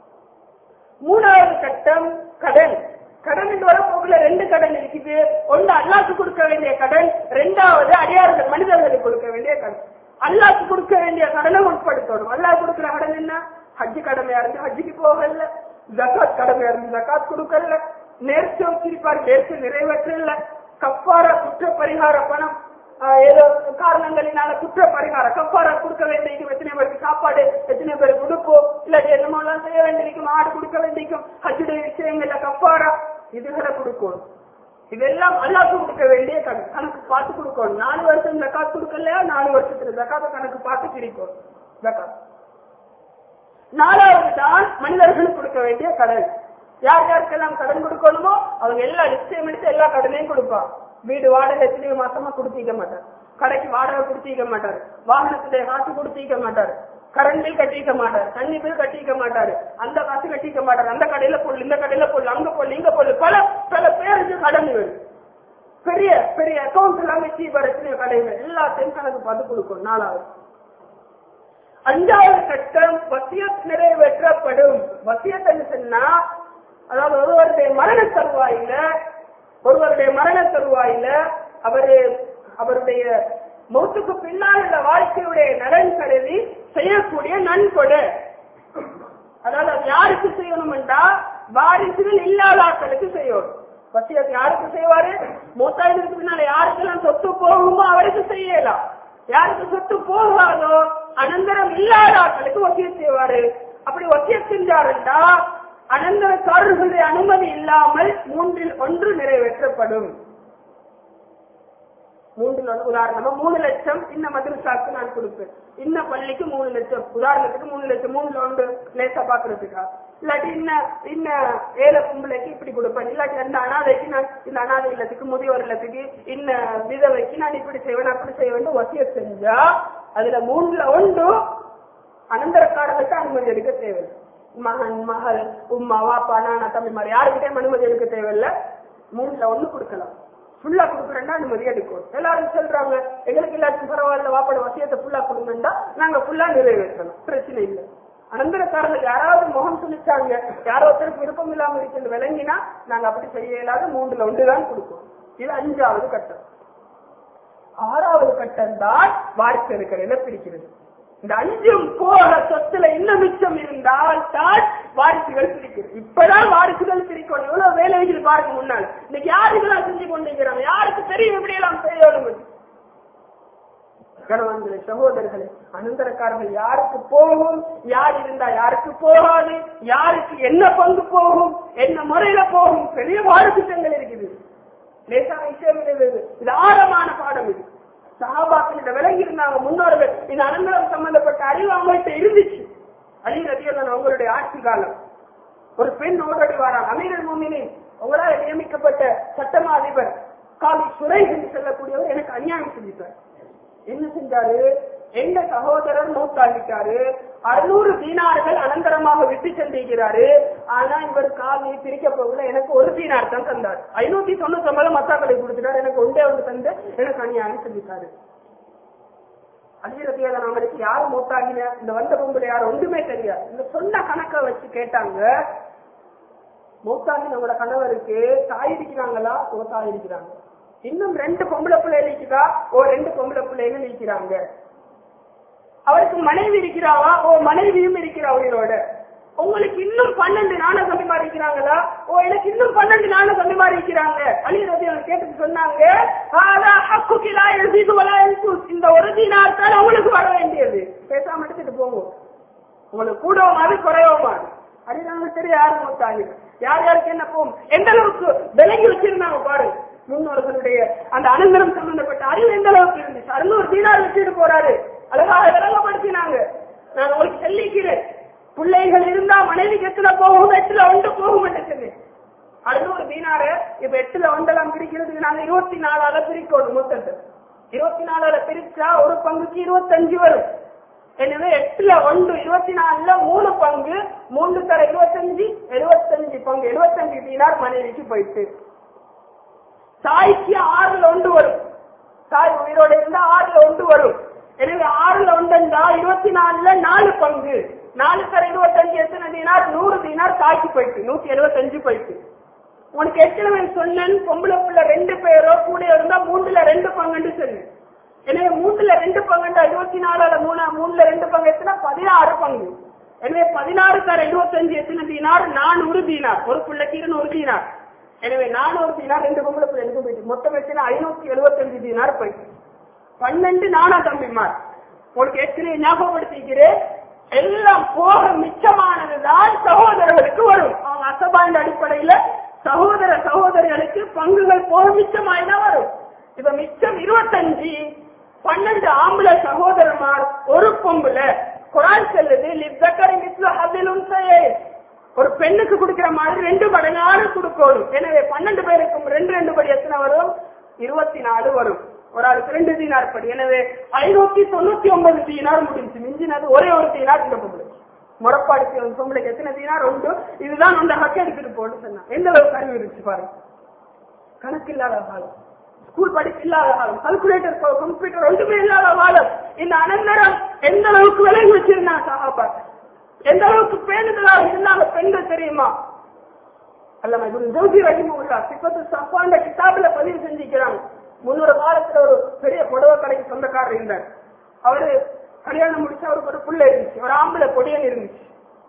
மூணாவது கட்டம் கடன். கடன் வரப்போக்குல ரெண்டு கடன் இருக்குது. ஒன்று அல்லாஹ்க்கு கொடுக்க வேண்டிய கடன், ரெண்டாவது அடியார்கள் மனிதர்களுக்கு கொடுக்க வேண்டிய கடன். அல்லாஹ்க்கு கொடுக்க வேண்டிய கடனை உட்படுத்தணும். அல்லாஹ் கொடுக்கிற கடன் என்ன? ஹஜ்ஜு கடமையா இருந்து ஹஜ்ஜுக்கு போகல, ஜகாத் கடமையா இருந்து ஜகாத் கொடுக்கல, நேர்ச்சி வச்சிருப்பார் நேர்ச்சி நிறைவேற்றல, கஃபாரா குற்ற பரிகார பணம் ஏதோ காரணங்களினால குற்ற பரிகாரம் கஃபாரா கொடுக்க வேண்டியிருக்கும், எத்தனை பேருக்கு சாப்பாடு, எத்தனை பேருக்கு உடுப்போ, இல்லாட்டி என்னமோ எல்லாம் செய்ய வேண்டியிருக்கும், ஆடு கொடுக்க வேண்டியிருக்கும், ஹஜ்ஜுடைய விஷயங்கள்ல கஃபாரா இதுகளை கொடுக்கணும். இதெல்லாம் அல்லாஹ்க்கு கொடுக்க வேண்டிய கணக்கு பார்த்து கொடுக்கணும். 4 வருஷம் ஜகாத் கொடுக்கலையா, 4 வருஷத்துல ஜகாத்த கணக்கு பார்த்து பிரிக்கணும். ஜகாத். நாலாவது தான் மனிதர்களுக்கு கொடுக்க வேண்டிய கடன். யார் யாருக்கெல்லாம் கடன் கொடுக்கணுமோ அவங்க எல்லா நிச்சயம் எடுத்து எல்லா கடனையும் கொடுப்பாங்க. வீடு வாடகை எத்தனையோ மாசமா கொடுத்திக்க மாட்டார், கடைக்கு வாடகை கொடுத்திக்க மாட்டாரு, வாகனத்துடைய காசு கொடுத்திக்க மாட்டாரு, கரண்ட் பில் கட்டிக்க மாட்டாரு, தண்ணி பில் கட்டிக்க மாட்டாரு, அந்த காசு கட்டிக்க மாட்டாரு, அந்த கடையில பொருள், இந்த கடையில பொருள், அங்க பொருள், இங்க பொருள், பல பல பேருக்கு கடன் வரும். பெரிய பெரிய அக்கௌண்ட் எல்லாம் வச்சு எத்தனையோ கடைகள் எல்லாத்தையும் கணக்கு பார்த்து கொடுக்கும். நாலாவது. அஞ்சாவது கட்டம் வசியத் நிறைவேற்றப்படும். வசியத் சொன்னா அதாவது ஒருவருடைய மரண தருவாயில அவருடைய மௌத்துக்கு பின்னால் உள்ள வாழ்க்கையுடைய நலன் கருதி செய்யக்கூடிய நன்கொடை. அதாவது அது யாருக்கு செய்யணும் என்றா வாரிசுகள் இல்லாத ஆட்களுக்கு செய்யணும். வசியத் யாருக்கு செய்வாரு? மூத்தாயிரத்துக்கு பின்னால யாருக்கெல்லாம் சொத்து போகுமோ அவருக்கு செய்யலாம். யாருக்கு சொத்து போகாதோ அனந்தரம் இல்லாத ஆட்களுக்கு வசியத் செய்வாரு. அப்படி வசியத் செஞ்சாருண்டா அனந்தரக்காரர்களுடைய அனுமதி இல்லாமல் 3ல் 1 நிறைவேற்றப்படும். 3ல் 1 உதாரணமா 3 லட்சம் இன்ன மதரசாக்கு நான் கொடுப்பேன், இன்ன பள்ளிக்கு 3 லட்சம், உதாரணத்துக்கு 3 லட்சம், 3ல் 1 லேசா பாக்குறதுக்கா, இல்லாட்டி இன்ன ஏழை பொம்பளைக்கு இப்படி கொடுப்பேன், இல்லாட்டி அந்த அனாதைக்கு நான் இந்த அனாதை இல்லத்துக்கு முதியோர் இல்லத்துக்கு இன்ன விதவைக்கு நான் இப்படி செய்வேன் அப்படி செய்வேன் வசியத் செஞ்சா அதுல 3ல் 1 அனந்தரக்காரர்களுக்கு அனுமதி எடுக்க தேவையில்லை. மகன், மகள், உம்மா, வாப்பா, நானா, தம்பி மாதிரி யாருக்கிட்டே அனுமதி எடுக்க தேவையில்லை. 3ல் 1 கொடுக்கலாம். ஃபுல்லா கொடுக்குறேன்னா அனுமதி எடுக்கணும். எல்லாரும் சொல்றாங்க எங்களுக்கு எல்லாருக்கும் பரவாயில்ல, வாப்பாட வசியத்தை ஃபுல்லா கொடுங்கன்னா நாங்க ஃபுல்லா நிறைவேற்றணும், பிரச்சனை இல்லை. அனந்தரக்காரர்கள் யாராவது முகம் சொல்லிச்சாங்க, யாரோ ஒருத்தருக்கு விருப்பம் இல்லாம இருக்கு விளங்கினா நாங்க அப்படி செய்ய இயலாத 3ல் 1 தான் கொடுக்கணும். இது 5வது கட்டம். 6வது கட்டம் தான் வாரிசு இருக்கிறதுல பிரிக்கிறது. இந்த 5ம் போக சொத்துல இன்னும் மிச்சம் இருந்தால் தான் வாரிசுகள் பிரிக்கிறது. இப்பதான் வாரிசுகள் பிரிக்கணும். எவ்வளவு வேலைகள் பாருங்க முன்னால. இன்னைக்கு யாருக்கெல்லாம் செஞ்சு கொண்டிருக்கிறாங்க, யாருக்கு தெரியும் இப்படி எல்லாம் செய்யணும். கணவன்களே, சகோதரர்களே, அனந்தரக்காரர்கள் யாருக்கு போகும், யார் இருந்தா யாருக்கு போகாது, யாருக்கு என்ன பங்கு போகும், என்ன முறையில போகும், பெரிய பாடத்திட்டங்கள் இருக்குது. லேசான விஷயம் இது ஆழமான பாடம். இது சஹாபாக்கள் விலகி இருந்தாங்க முன்னோர்கள். இந்த அனந்தரம் சம்பந்தப்பட்ட அறிவு அவங்கள்ட்ட இருந்துச்சு. அலி ரலியல்லாஹு அவங்களுடைய ஆட்சி காலம் ஒரு பெண் ஓடடி வராங்க. அமீருல் முஃமினீன் உங்களால் நியமிக்கப்பட்ட சட்டமா அதிபர் காலி சுரைஹ் என்று சொல்லக்கூடியவர் எனக்கு அநியாயம் செஞ்சிட்டார். என்ன செஞ்சாரு? எந்த சகோதரர் மௌத்தாகிட்டாரு, 600 தீனார்கள் அனந்தரமாக விட்டு சென்றிருக்கிறாரு. ஆனா இவர் காலி பிரிக்க போகல, எனக்கு 1 தீனார் தான் தந்தார். 599 மத்தாக்களை கொடுத்துட்டாரு, எனக்கு 1 தந்து எனக்கு அநியாயம் செஞ்சிட்டாரு. அலிரதியல்லாஹு அவங்களுக்கு யாரு மூத்தாகின, இந்த வந்த பொம்பளை யாரும் ஒன்றுமே தெரியாது. இந்த சொன்ன கணக்கை வச்சு கேட்டாங்க, மூத்தாகினவங்களோட கணவருக்கு தாய் இருக்கிறாங்களா? ஓ தாய் இருக்கிறாங்க. இன்னும் 2 பொம்பளை பிள்ளைகள் இருக்குதா? ஓ 2 பொம்பளை பிள்ளைகள் இருக்கிறாங்க. அவருக்கு மனைவி இருக்கிறாவா? ஓ மனைவியும் இருக்கிறா உயிரோட. உங்களுக்கு இன்னும் 12 நான தம்பிமார் இருக்கிறாங்களா? ஓ எனக்கு இன்னும் 12 நான தம்பிமார் இருக்கிறாங்க. அலி ரலியல்லாஹு கேட்டு சொன்னாங்க, இந்த ஒரு தீனார் தான் உங்களுக்கு வர வேண்டியது, பேசாம எடுத்துட்டு போங்க, உங்களுக்கு கூடவும் அது குறையவும் அது. அலிரலியல்லாஹு சரி யாரு மூத்தாங்க, யார் யாருக்கு என்ன போகும், எந்த அளவுக்கு விலகி வச்சிருந்தாங்க பாருங்க. முன்னோர்களுடைய அந்த அனந்தரம் சம்பந்தப்பட்ட அறிவு எந்த அளவுக்கு இருந்துச்சு. 600 தீனார் வச்சுட்டு போறாரு, அழகாக விளங்கப்படுத்தினாங்க. நான் உங்களுக்கு சொல்லிக்கிறேன், பிள்ளைகள் இருந்தா மனைவிக்கு எட்டுல போகும், 8ல 1 போகும் மாட்டேங்குது. 600 தீனார இப்ப 8ல 1 பிரிக்கிறதுக்கு நாங்க 24 பிரிக்கணும். மொத்தத்தை 24 பிரிச்சா ஒரு பங்குக்கு 25 வரும். எனவே 8ல 1 24ல 3 பங்கு, 3 தர 25, 75 பங்கு, 75 தீனார் மனைவிக்கு போயிட்டு. தாய்க்கு 6ல 1 வரும். தாய் உயிரோட இருந்தா 6ல 1 வரும். எனவே 6ல 1 24ல 4 பங்கு, 4 தர 25 எத்தனை தீனார்? 100 தீனார் தாய்க்கு போயிட்டு, 175 போயிட்டு. உனக்கு எத்தனை சொன்னேன், பொம்பளை பிள்ளை 2 பேரோ கூட இருந்தா 3ல 2 பங்குன்னு சொல்லு. எனவே 3ல 2 பங்குண்டா 24ல 3ல 2 பங்கு எத்தனை? 16 பங்கு. எனவே 16 தர 25 எத்தனை தீனார்? 400 தீனார். ஒரு பிள்ளைக்கு 200 தீனார். எனவே 400 தீனார் 2 பொம்பளை பிள்ளை எனக்கு போயிட்டு, மொத்தம் எத்தனை? 575 தீனார் போயிட்டு. 12 நானா தம்பிமார். உங்களுக்கு ஏற்கனவே ஞாபகப்படுத்திக்கிறேன், எல்லாம் போக மிச்சமானதுதான் சகோதரர்களுக்கு வரும். அவங்க அசபாயின் அடிப்படையில சகோதர சகோதரிகளுக்கு பங்குகள் போக மிச்சமாயிதான் வரும். இப்ப மிச்சம் 25, 12 ஆம்பளை சகோதரமார், ஒரு பொம்பளை. குர்ஆன் சொல்லுது, லிஸ்ஸக்கரி மிஸ்லு ஹஸில் உன்ஸயைன், ஒரு பெண்ணுக்கு கொடுக்கிற மாதிரி 2 மடங்கான கொடுக்கணும். எனவே 12 பேருக்கும் 2 படி எத்தனை வரும்? 24 வரும். ஒரு ஆளுக்கு 2 தீனார் படி. எனவே 599 தீனார் முடிஞ்சு. மிஞ்சினது ஒரே ஒரு தீனார் இந்த பொம்பளை. முறப்பாடு பொம்பளைக்கு எத்தனை தீனார்? 1. இதுதான் அந்த ஹக்க எடுத்துட்டு போட்டு சொன்னா. எந்த அளவுக்கு அறிவு இருந்துச்சு பாருங்க. கணக்கு இல்லாத காலம், ஸ்கூல் படிப்பு இல்லாத காலம், கால்குலேட்டர் கம்ப்யூட்டர் ஒன்றுமே இல்லாத காலம். இந்த அனந்தரம் எந்த அளவுக்கு விலகி வச்சிருந்தாங்க சஹாபா, எந்த அளவுக்கு பேணுதலாக இருந்தாங்க பெண்கள் தெரியுமா? அல்லாம இப்னு ஜௌசி ரஹிமஹுல்லாஹ் சிஃபத்து ஸஃபான் கிதாபுல பதிவு செஞ்சிருக்காங்க. முன்னொரு காலத்துல ஒரு பெரிய புடவை கடைக்கு சொந்தக்காரர் இருந்தார். அவரு கல்யாணம் முடிச்சு அவருக்கு ஒரு புள்ள இருந்துச்சு, ஒரு ஆம்பளை பொடியன் இருந்துச்சு.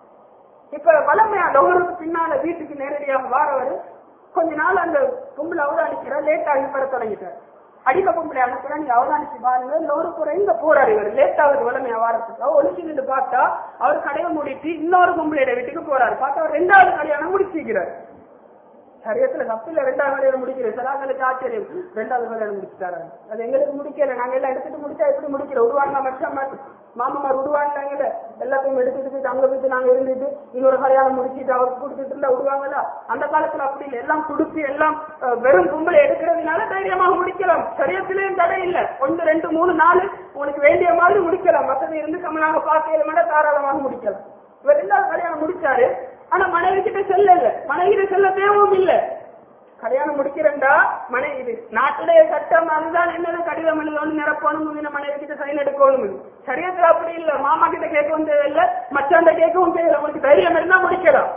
இப்ப வளமையா லோகருக்கு பின்னால வீட்டுக்கு நேரடியாக வாரவர் கொஞ்ச நாள் அந்த பொம்பளை அவதானிக்கிற லேட் ஆகி பெற தொடங்கிட்டார். அடிக்க பொம்பளை அனுப்புறா, நீங்க அவதானிச்சு பாருங்க, லோகருக்கு எங்க போறாரு இவர், லேட் ஆகுது வளமையா வாரத்துக்கு. ஒழிச்சு நின்று பார்த்தா அவர் கடையை மூடிட்டு இன்னொரு பொம்பளையோட வீட்டுக்கு போறாரு. பார்த்தா அவர் 2வது கல்யாணம் முடிச்சிருக்கிறார். சரியத்துல தப்பில்ல, 2வது கல்யாணம் முடிக்கிறேன். சிலாங்களுக்கு ஆச்சரியம், 2வது கல்யாணம் முடிச்சுட்டாரு. அது எங்களுக்கு முடிக்கல, நாங்க எல்லாம் எடுத்துட்டு முடிச்சா எப்படி முடிக்கிறோம்? உருவாங்க மச்சம் மாமமார் உருவாண்டாங்கல்ல, எல்லாத்தையும் எடுத்துட்டு போயிட்டு அங்க போயிட்டு நாங்க இருந்துட்டு இன்னொரு கல்யாணம் முடிச்சுட்டு அவருக்கு கொடுத்துட்டு இருந்தா உருவாங்கல்ல. அந்த காலத்துல அப்படி இல்லை, எல்லாம் கொடுத்து எல்லாம் வெறும் கும்பலை எடுக்கிறதுனால தைரியமாக முடிக்கலாம். சரியத்திலேயும் தடை இல்லை. 1 2 3 4 உங்களுக்கு வேண்டிய மாதிரி முடிக்கலாம். வசதி இருந்து கமலாக பார்க்கல மாட்ட தாராளமாக முடிக்கலாம். இவர் 2வது கல்யாணம் முடிச்சாரு. ஆனா மனைவி கிட்ட செல்ல இல்ல, மனைவி கிட்ட செல்ல தேவையும் இல்ல. கல்யாணம் முடிக்கிறேன்டா மனைவி, இது நாட்டுடைய சட்டம், அதுதான் என்னென்ன கடிதம் எழுதணும், நிரப்பணும், மனைவி கிட்ட சைன் எடுக்கணும். சரியத்துல அப்படி இல்ல, மாமா கிட்ட கேட்கவும் தேவையில்லை, மச்சாண்ட கேட்கவும் தேவையில்லை. உங்களுக்கு தைரியம் இருந்தா முடிக்கலாம்.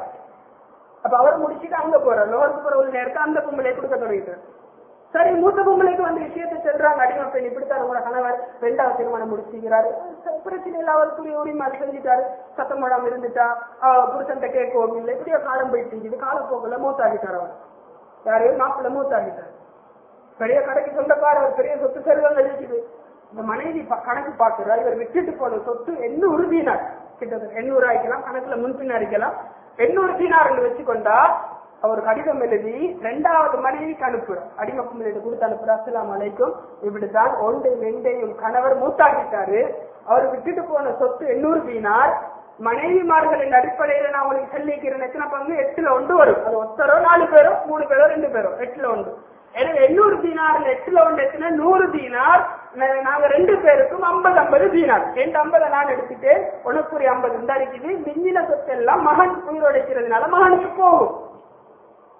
அப்ப அவர் முடிச்சுட்டு அங்க போறார். லோகத்துக்கு போற ஒரு நேரத்தை அந்த பொம்பளை கொடுக்க தொடங்கிட்டார். சரி, மூத்த பொம்பளைக்கு வந்து விஷயத்தை சொல்றாங்க, அடிமை பெண் இப்படித்தான் உங்களோட கணவர் 2வது திருமணம் முடிச்சுக்கிறாரு, பிரச்சனை இல்ல, அவருக்குரிய உரிமை அது செஞ்சுட்டாரு, சத்தம் போடாம இருந்துட்டா, புருஷன்ட்ட கேட்கவும் இல்லை. இப்படியோ காலம் போயிட்டு காலப்போக்குல மூத்தாகிட்டார். அவர் யாரு? மாப்பிள்ள மூத்தாகிட்டார். பெரிய கடைக்கு சொந்தக்காரர், பெரிய சொத்து செல்வங்கள் இருக்குது. இந்த மனைவி கணக்கு பாக்குறாரு, இவர் விட்டுட்டு போன சொத்து 800 தீனார், கிட்டத்தட்ட 800 ஆயிக்கலாம், கணக்குல முன்பின் அடிக்கலாம். 800 தீனார் வச்சுக்கொண்டா அவர் கடிதம் எழுதி 2வது மனைவிக்கு அனுப்புறார். அடிமை பொம்பளைக்கு கொடுத்து அனுப்புறார், அஸ்ஸலாமு அலைக்கும், இப்படித்தான் 1 2 கணவர் மூத்தாகிட்டாரு, அவர் விட்டுட்டு போன சொத்து 800 தீனார், மனைவிமார்களின் அடிப்படையில நான் உங்களுக்கு சொல்லிக்கிறேன் எத்தனை பங்கு? 8ல 1 வரும். அது ஒருத்தரோ 4 பேரோ 3 பேரோ 2 பேரோ 8ல 1. எனவே 800 தீனார் 8ல 1 எத்தனை? 100 தீனார். நாங்க 2 பேருக்கும் 50 தீனார். 50 நான் எடுத்துட்டு உனக்குரிய 50 இந்த இருக்குது. மிஞ்சின சொத்து எல்லாம் மகன் உயிரோடைக்கிறதுனால மகனுக்கு போகும்.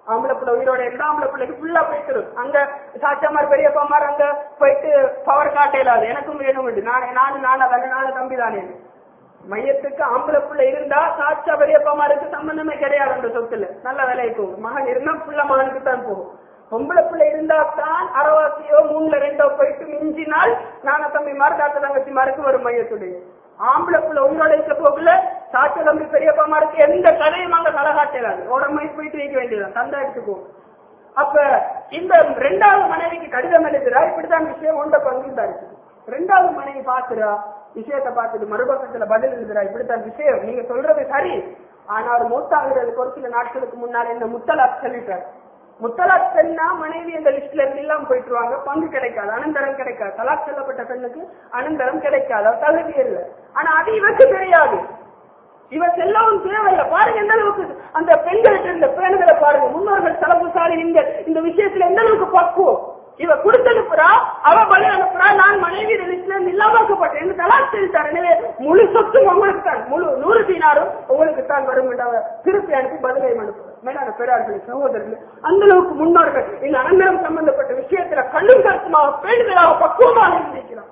ஆம்பளை பிள்ளை உயிரோட இருந்தா ஆம்பளை பிள்ளைக்கு ஃபுல்லா போயிட்டு அங்க சாச்சாமார் பெரியப்பாமார் அங்க போயிட்டு பவர் காட்டையிலாது எனக்கும் வேணும் நானு தம்பி தானே. மையத்துக்கு ஆம்பளை பிள்ளை இருந்தா சாச்சா பெரியப்பாமாருக்கு சம்பந்தமே கிடையாது. அந்த சொத்துல நல்ல வேலைக்கும் மகன் இருந்தா புள்ள மகனுக்கு தான் போகும். பொம்பளை பிள்ளை இருந்தா தான் அரைவாசியோ 3/2 போயிட்டு மிஞ்சினால் நான தம்பிமார் தாத்த தங்கச்சிமாருக்கு வரும் மையத்துடைய. ஆம்பளை பிள்ளை உங்களோட இருக்க போகல சாச்சா தம்பி பெரியப்பாமாருக்கு எந்த கதையும் அங்க தலை காட்டலாது. உடம்பு போயிட்டு வைக்க வேண்டியதான் தந்தா எடுத்துக்கோ. அப்ப இந்த 2வது மனைவிக்கு கடிதம் எழுதுறா. இப்படித்தான் விஷயம் ஒன்றை பங்குதான் இருக்கு. 2வது மனைவி பாக்குறா, விஷயத்தை பார்த்துட்டு மறுபக்கத்துல பதில் எழுதுறா. இப்படித்தான் விஷயம், நீங்க சொல்றது சரி. ஆனா அவர் மூத்தாகிறதுக்கு ஒரு சில நாட்களுக்கு முன்னால இந்த முத்தலாக் சொல்லிட்டார். முத்தலாக் பெண்ணா மனைவி இந்த லிஸ்ட்ல இருந்து இல்லாம போயிட்டுருவாங்க, பங்கு கிடைக்காது, அனந்தரம் கிடைக்காது. தலாக் சொல்லப்பட்ட பெண்ணுக்கு அனந்தரம் கிடைக்காது, அவர் தகுதி இல்லை. ஆனா அது இவருக்கு தெரியாது, இவ செல்லவும் தேவையில்லை. பாருங்க எந்த அளவுக்கு அந்த பெண்களுக்கு இருந்த பேணுகளை பாருங்க. முன்னோர்கள் தலப்புசாரி இந்த விஷயத்துல எந்த அளவுக்கு பக்குவம். இவ கொடுத்து அனுப்புறா, அவ பலி அனுப்புறா, நான் மனைவி லிஸ்ட்ல இருந்து இல்லாமக்கப்பட்டேன் தலாக் செலுத்தார். எனவே முழு சொத்தும் உங்களுக்கு தான், முழு 100 தீனாரும் உங்களுக்கு தான் வரும். திருப்பி அனுப்பி பதிலை அனுப்புறேன். மேலான பெறார்கள் சகோதரர்கள், அந்த அளவுக்கு முன்னோர்கள் இந்த அனந்தரம் சம்பந்தப்பட்ட விஷயத்துல கண்ணும் கருத்துமாக பேணுதலாக பக்குவமாக இருந்திருக்கிறார்.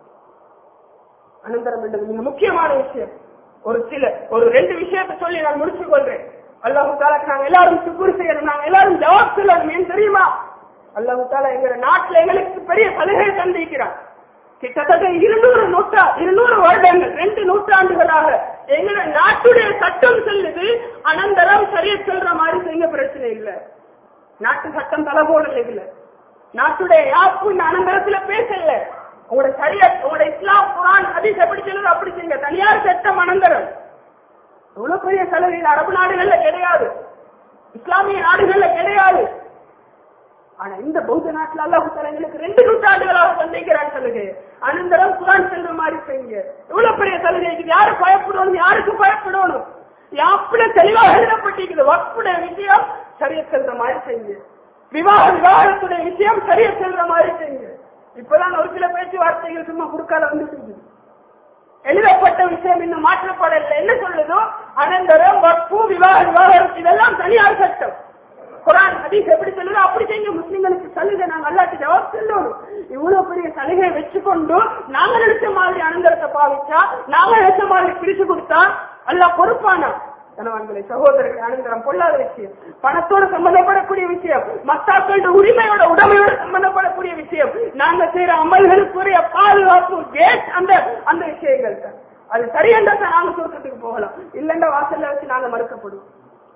அனந்தரம் என்றது மிக முக்கியமான விஷயம். ஒரு 2 விஷயத்தை சொல்லி நான் முடிச்சு கொள்றேன். அல்லாஹ் தஆலாக்கு நாங்க எல்லாரும் சுக்ர் செய்யணும், நாங்க எல்லாரும் ஜவாப் சொல்லணும். ஏன் தெரியுமா? அல்லாஹ் தஆலா எங்க நாட்டுல எங்களுக்கு பெரிய சலுகை தந்திருக்கிறார். கிட்டத்தட்ட 200 வருடங்கள் 2 நூற்றாண்டுகளாக எங்க நாட்டுடைய சட்டம் சொல்லுது அனந்தரம் சரியா சொல்ற மாதிரி செய்ய பிரச்சனை இல்லை. நாட்டு சட்டம் தலை போடல. இல்ல நாட்டுடைய யாப்பு இந்த அனந்தரத்துல பேசல. உங்களோட சரியா உங்களோட இஸ்லாம் குர்ஆன் ஹதீஸ் எப்படி சொல்லுது அப்படி செய்யுங்க. தனியார் சட்டம் அனந்தரம் இவ்வளவு பெரிய சலுகை அரபு நாடுகள்ல கிடையாது, இஸ்லாமிய நாடுகள்ல கிடையாது. ஆனா இந்த பௌத்த நாட்டுல அல்லாஹ் தஆலா எங்களுக்கு 2 நூற்றாண்டுகளாக சந்திக்கிறான் சலுகை. அனந்தரம் குர்ஆன் சொல்ற மாதிரி செய்யுங்க. இவ்வளவு பெரிய சலுகைக்கு யாரு பயப்படணும், யாருக்கு பயப்படணும்? யாப்புல தெளிவாக எழுதப்பட்டிருக்குது. வக்ஃபுடைய விஷயம் சரியா சொல்ற மாதிரி செய்யுங்க. விவாகத்துடைய விஷயம் சரியா சொல்ற மாதிரி செய்யுங்க. இப்பதான் ஒரு சில பேச்சுவார்த்தைகள் சும்மா குறுக்கால வந்துட்டு எழுதப்பட்ட விஷயம் இன்னும் மாற்றப்படல. என்ன சொல்லுதோ அனந்தரம் வக்ஃபு விவாகம் இதெல்லாம் தனியார் சட்டம். குர்ஆன் ஹதீஸ் எப்படி சொல்லுதோ அப்படி செய்யுங்க. முஸ்லிம்களுக்கு சலுகை நாங்க அல்லாஹ்க்கு ஜவாப் சொல்லணும். இவ்வளவு பெரிய சலுகையை வச்சுக்கொண்டு நாங்க நினைச்ச மாதிரி அனந்தரத்தை பாவிச்சா, நாங்க நினைச்ச மாதிரி பிரிச்சு கொடுத்தா அல்லாஹ் பொறுப்பானா? கணவன்களை சகோதரர்கள், அனந்தரம் பொல்லாத விஷயம், பணத்தோடு சம்பந்தப்படக்கூடிய விஷயம், மத்தாக்களோட உரிமையோட உடமையோட சம்பந்தப்படக்கூடிய விஷயம், நாங்க செய்யற அமல்களுக்குரிய பாதுகாப்பு கேட் அந்த விஷயங்கள் தான். அது சரியென்றா நாங்க சொர்க்கத்துக்கு போகலாம், இல்லைன்ற வாசல்ல வச்சு நாங்க மறுக்கப்படுவோம்.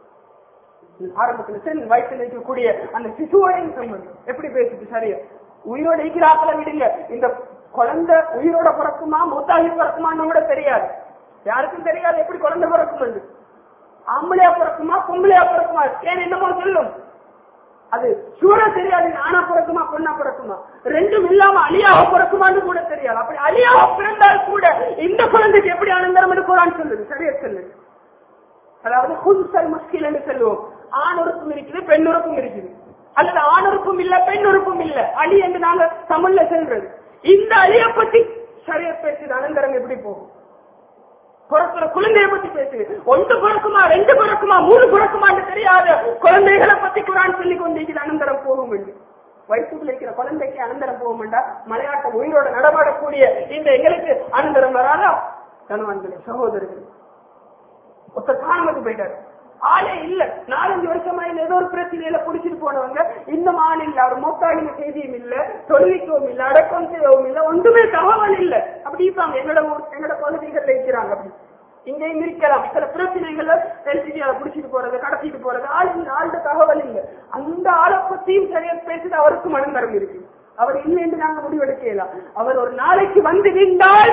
ஆரம்பத்துல வயசுல இருக்கக்கூடிய அந்த சிசுவையும் சம்பந்தம் எப்படி பேசிட்டு சரியா உயிரோட இருக்கிறாக்களை விடுங்க. இந்த குழந்தை உயிரோட பிறக்குமா மூத்தாகி பிறக்குமான்னு கூட தெரியாது, யாருக்கும் தெரியாது எப்படி குழந்தை பிறக்கும். ஆம்பளையா பிறக்குமா பொம்பளையா பிறக்குமா ஏன் என்னமோ சொல்லும், அது சூழ தெரியாது. ஆனா பிறக்குமா பொண்ணா பிறக்குமா, 2ம் இல்லாம அழியாக பிறக்குமான்னு கூட தெரியாது. அப்படி அழியாக பிறந்தால் கூட இந்த குழந்தைக்கு எப்படி அனந்தரம் எடுக்கிறான்னு சொல்லுது, சரியா சொல்லுது. அதாவது குன்சல் முஸ்கில் என்று சொல்லுவோம். ஆணுறுப்பும் இருக்குது, பெண்ணுறுப்பும் இருக்குது, அல்லது ஆணுறுப்பும் இல்ல பெண்ணுறுப்பும் இல்ல, அழி என்று நாங்க தமிழ்ல சொல்றது. இந்த அழியை பத்தி சரியா பேசுது. அனந்தரம் எப்படி போகும்? பிறக்கிற குழந்தைய பத்தி பேசுது. 1 பிறக்குமா 2 பிறக்குமா 3 பிறக்குமான்னு தெரியாத குழந்தைகளை பத்தி குர்ஆன் சொல்லி கொண்டிருக்கிறது. அனந்தரம் போகும் என்று வயிற்றுக்குள்ள இருக்கிற குழந்தைக்கு அனந்தரம் போகும் என்றா மலையாட்டம் உயிரோட நடமாடக்கூடிய இந்த எங்களுக்கு அனந்தரம் வராதா? கணவன்களே சகோதரர்கள், ஒருத்தர் காணாமத்து போயிட்டாரு, ஆளே இல்ல. 4-5 வருஷமா ஏதோ ஒரு பிரச்சனையில புடிச்சிட்டு போனவங்க இன்னும் ஆள் இல்ல, அவர் மூத்தாளின செய்தியும் இல்ல, தொழிலுக்கும் இல்ல, அடக்கம் செய்யவும் இல்ல, ஒன்றுமே தகவல் இல்ல. அப்படி இருப்பாங்க எங்களோட பகுதிகள் இருக்கிறாங்க. அப்படி இங்கேயும் இருக்கலாம் சில பிரச்சனைகள்ல எல்சிடியால புடிச்சிட்டு போறது, கடத்திட்டு போறது, ஆளுட தகவல் இல்ல. அந்த ஆளை பத்தியும் சரியா பேசுது. அவருக்கும் அனந்தரம் இருக்கு. அவர் இல்லை என்று நாங்க முடிவெடுக்கலாம். அவர் ஒரு நாளைக்கு வந்து நின்றால்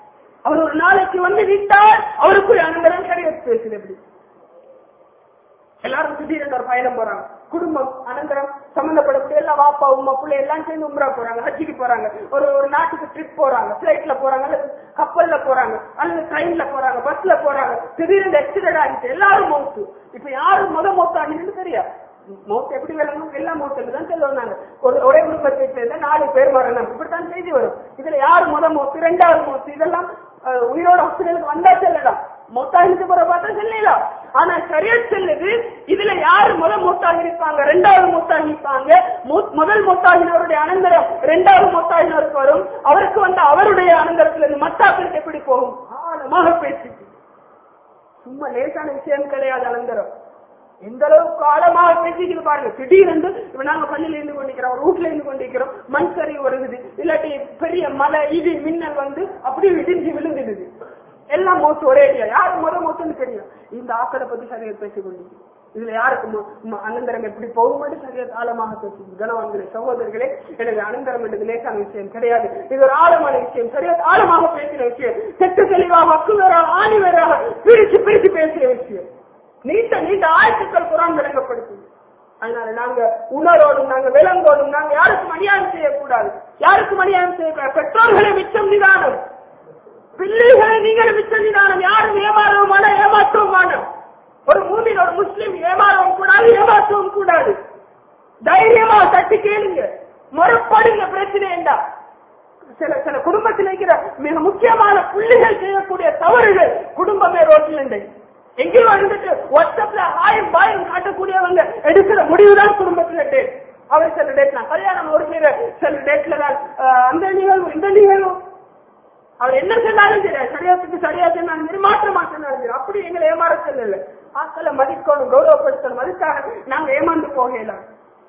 அவருக்குரிய அனந்தரம் சரியா பேசுது. எப்படி எல்லாரும் திடீரென்று ஒரு பயணம் போறாங்க, குடும்பம் அனந்தரம் சம்பந்தப்படக்கூடிய எல்லா வாப்பா உமா பிள்ளை எல்லாம் சேர்ந்து உம்ரா போறாங்க, ஹஜ்ஜிக்கு போறாங்க, ஒரு நாட்டுக்கு ட்ரிப் போறாங்க, பிளைட்ல போறாங்க, அல்லது கப்பல்ல போறாங்க, அல்லது ட்ரெயின்ல போறாங்க, பஸ்ல போறாங்க. திடீரென்று ஆக்சிடென்ட் ஆகிட்டு எல்லாரும் மௌத்து. இப்ப யாரும் மௌத்து ஆகிட்டு தெரியா? மௌத்து எப்படி விளங்கும்? எல்லா மௌத்து தான் சொல்லுவாங்க. ஒரே குடும்பத்தை சேர்ந்த 4 பேர் மரணம், இப்படித்தான் செய்தி வரும். இதுல யாரு மௌத்து, 2வது மௌத்து, இதெல்லாம் உயிரோட ஹாஸ்பிட்டலுக்கு வந்தா செல்லலாம். மூத்தாகிட்டு போற பார்த்தா சொல்லலாம். ஆனா ஷரியத் சொல்லுது இதுல யாரு மூத்தாகி இருப்பாங்க, ரெண்டாவது மூத்தாகிப்பாங்க. முதல் மூத்தாகினவருடைய அனந்தரம் ரெண்டாவது மூத்தாகினருக்கு வரும். அவருக்கு வந்து அவருடைய அனந்தரத்துல இருந்து மத்தாக்களுக்கு எப்படி போகும்? ஆழமாக பேசி சும்மா லேசான விஷயம் கிடையாது. அனந்தரம் எந்த அளவுக்கு ஆழமாக பேசிக்கிட்டு பாருங்க. திடீரென்று இப்ப நாங்க பள்ளியில இருந்து கொண்டிருக்கிறோம், வீட்டுல இருந்து கொண்டிருக்கிறோம், மண் சரி வருது, இல்லாட்டி பெரிய மலை இடி மின்னல் வந்து அப்படியே இடிஞ்சு விழுந்துடுது. எல்லாம் மோசம் ஒரே யாரு மோசம்னு தெரியும். இந்த ஆக்களை பத்தி சரியா பேசிக் கொண்டிருக்கிறோம். இதுல யாருக்கு அனந்தரம் எப்படி போகும்போது சரியா ஆழமாக பேசி கனவான்களே சகோதரர்களே, எனக்கு அனந்தரம் என்றது லேசான விஷயம் கிடையாது. இது ஒரு ஆழமான விஷயம், சரியா ஆழமாக பேசின விஷயம். செட்டு தெளிவாக அக்கு வேறாக ஆணி வேறாக பிரிச்சு பிரிச்சு பேசுற விஷயம். நீண்ட நீண்ட ஆயத்துக்கள் குரான் விளங்கப்படுத்துது. அதனால நாங்க உணரோடும் நாங்க விலங்கோடும் நாங்க யாருக்கும் அநியாயம் செய்யக்கூடாது, யாருக்கும் அநியாயம் செய்யக்கூடாது. பெற்றோர்களை மிச்சம் நிதானம், பிள்ளைகளை நீங்கள் மிச்சம் நிதானம். யாரும் ஏமாறவுமான ஏமாற்றவுமான ஒரு மூமின் ஒரு முஸ்லிம் ஏமாறவும் கூடாது, ஏமாற்றவும் கூடாது. தைரியமா தட்டி கேளுங்க, முறைப்படுங்க. பிரச்சனை என்ன? சில குடும்பத்தில் இருக்கிற மிக முக்கியமான புள்ளிகள் செய்யக்கூடிய தவறுகள், குடும்பமே ரோட்டில் இல்லை எங்கேயோ இருந்துட்டு வாட்ஸ்அப்ல ஆயம் பாயம் காட்டக்கூடியவங்க எடுக்கிற முடிவுதான் குடும்பத்துல டேட். அவர் சில டேட் நான் கல்யாணம் ஒரு சில டேட்ல தான் அந்த நிகழ்வு இந்த நிகழ்வு அவர் என்ன சொன்னாலும் சரி, சரியாத்துக்கு சரியா சொன்னாலும் சரி, மாற்றமா சொன்னாலும் சரி, அப்படி எங்களை ஏமாற சொல்லல. ஆட்களை மதிக்கணும், கௌரவப்படுத்தணும். அதுக்காக நாங்க ஏமாந்து போகலாம்.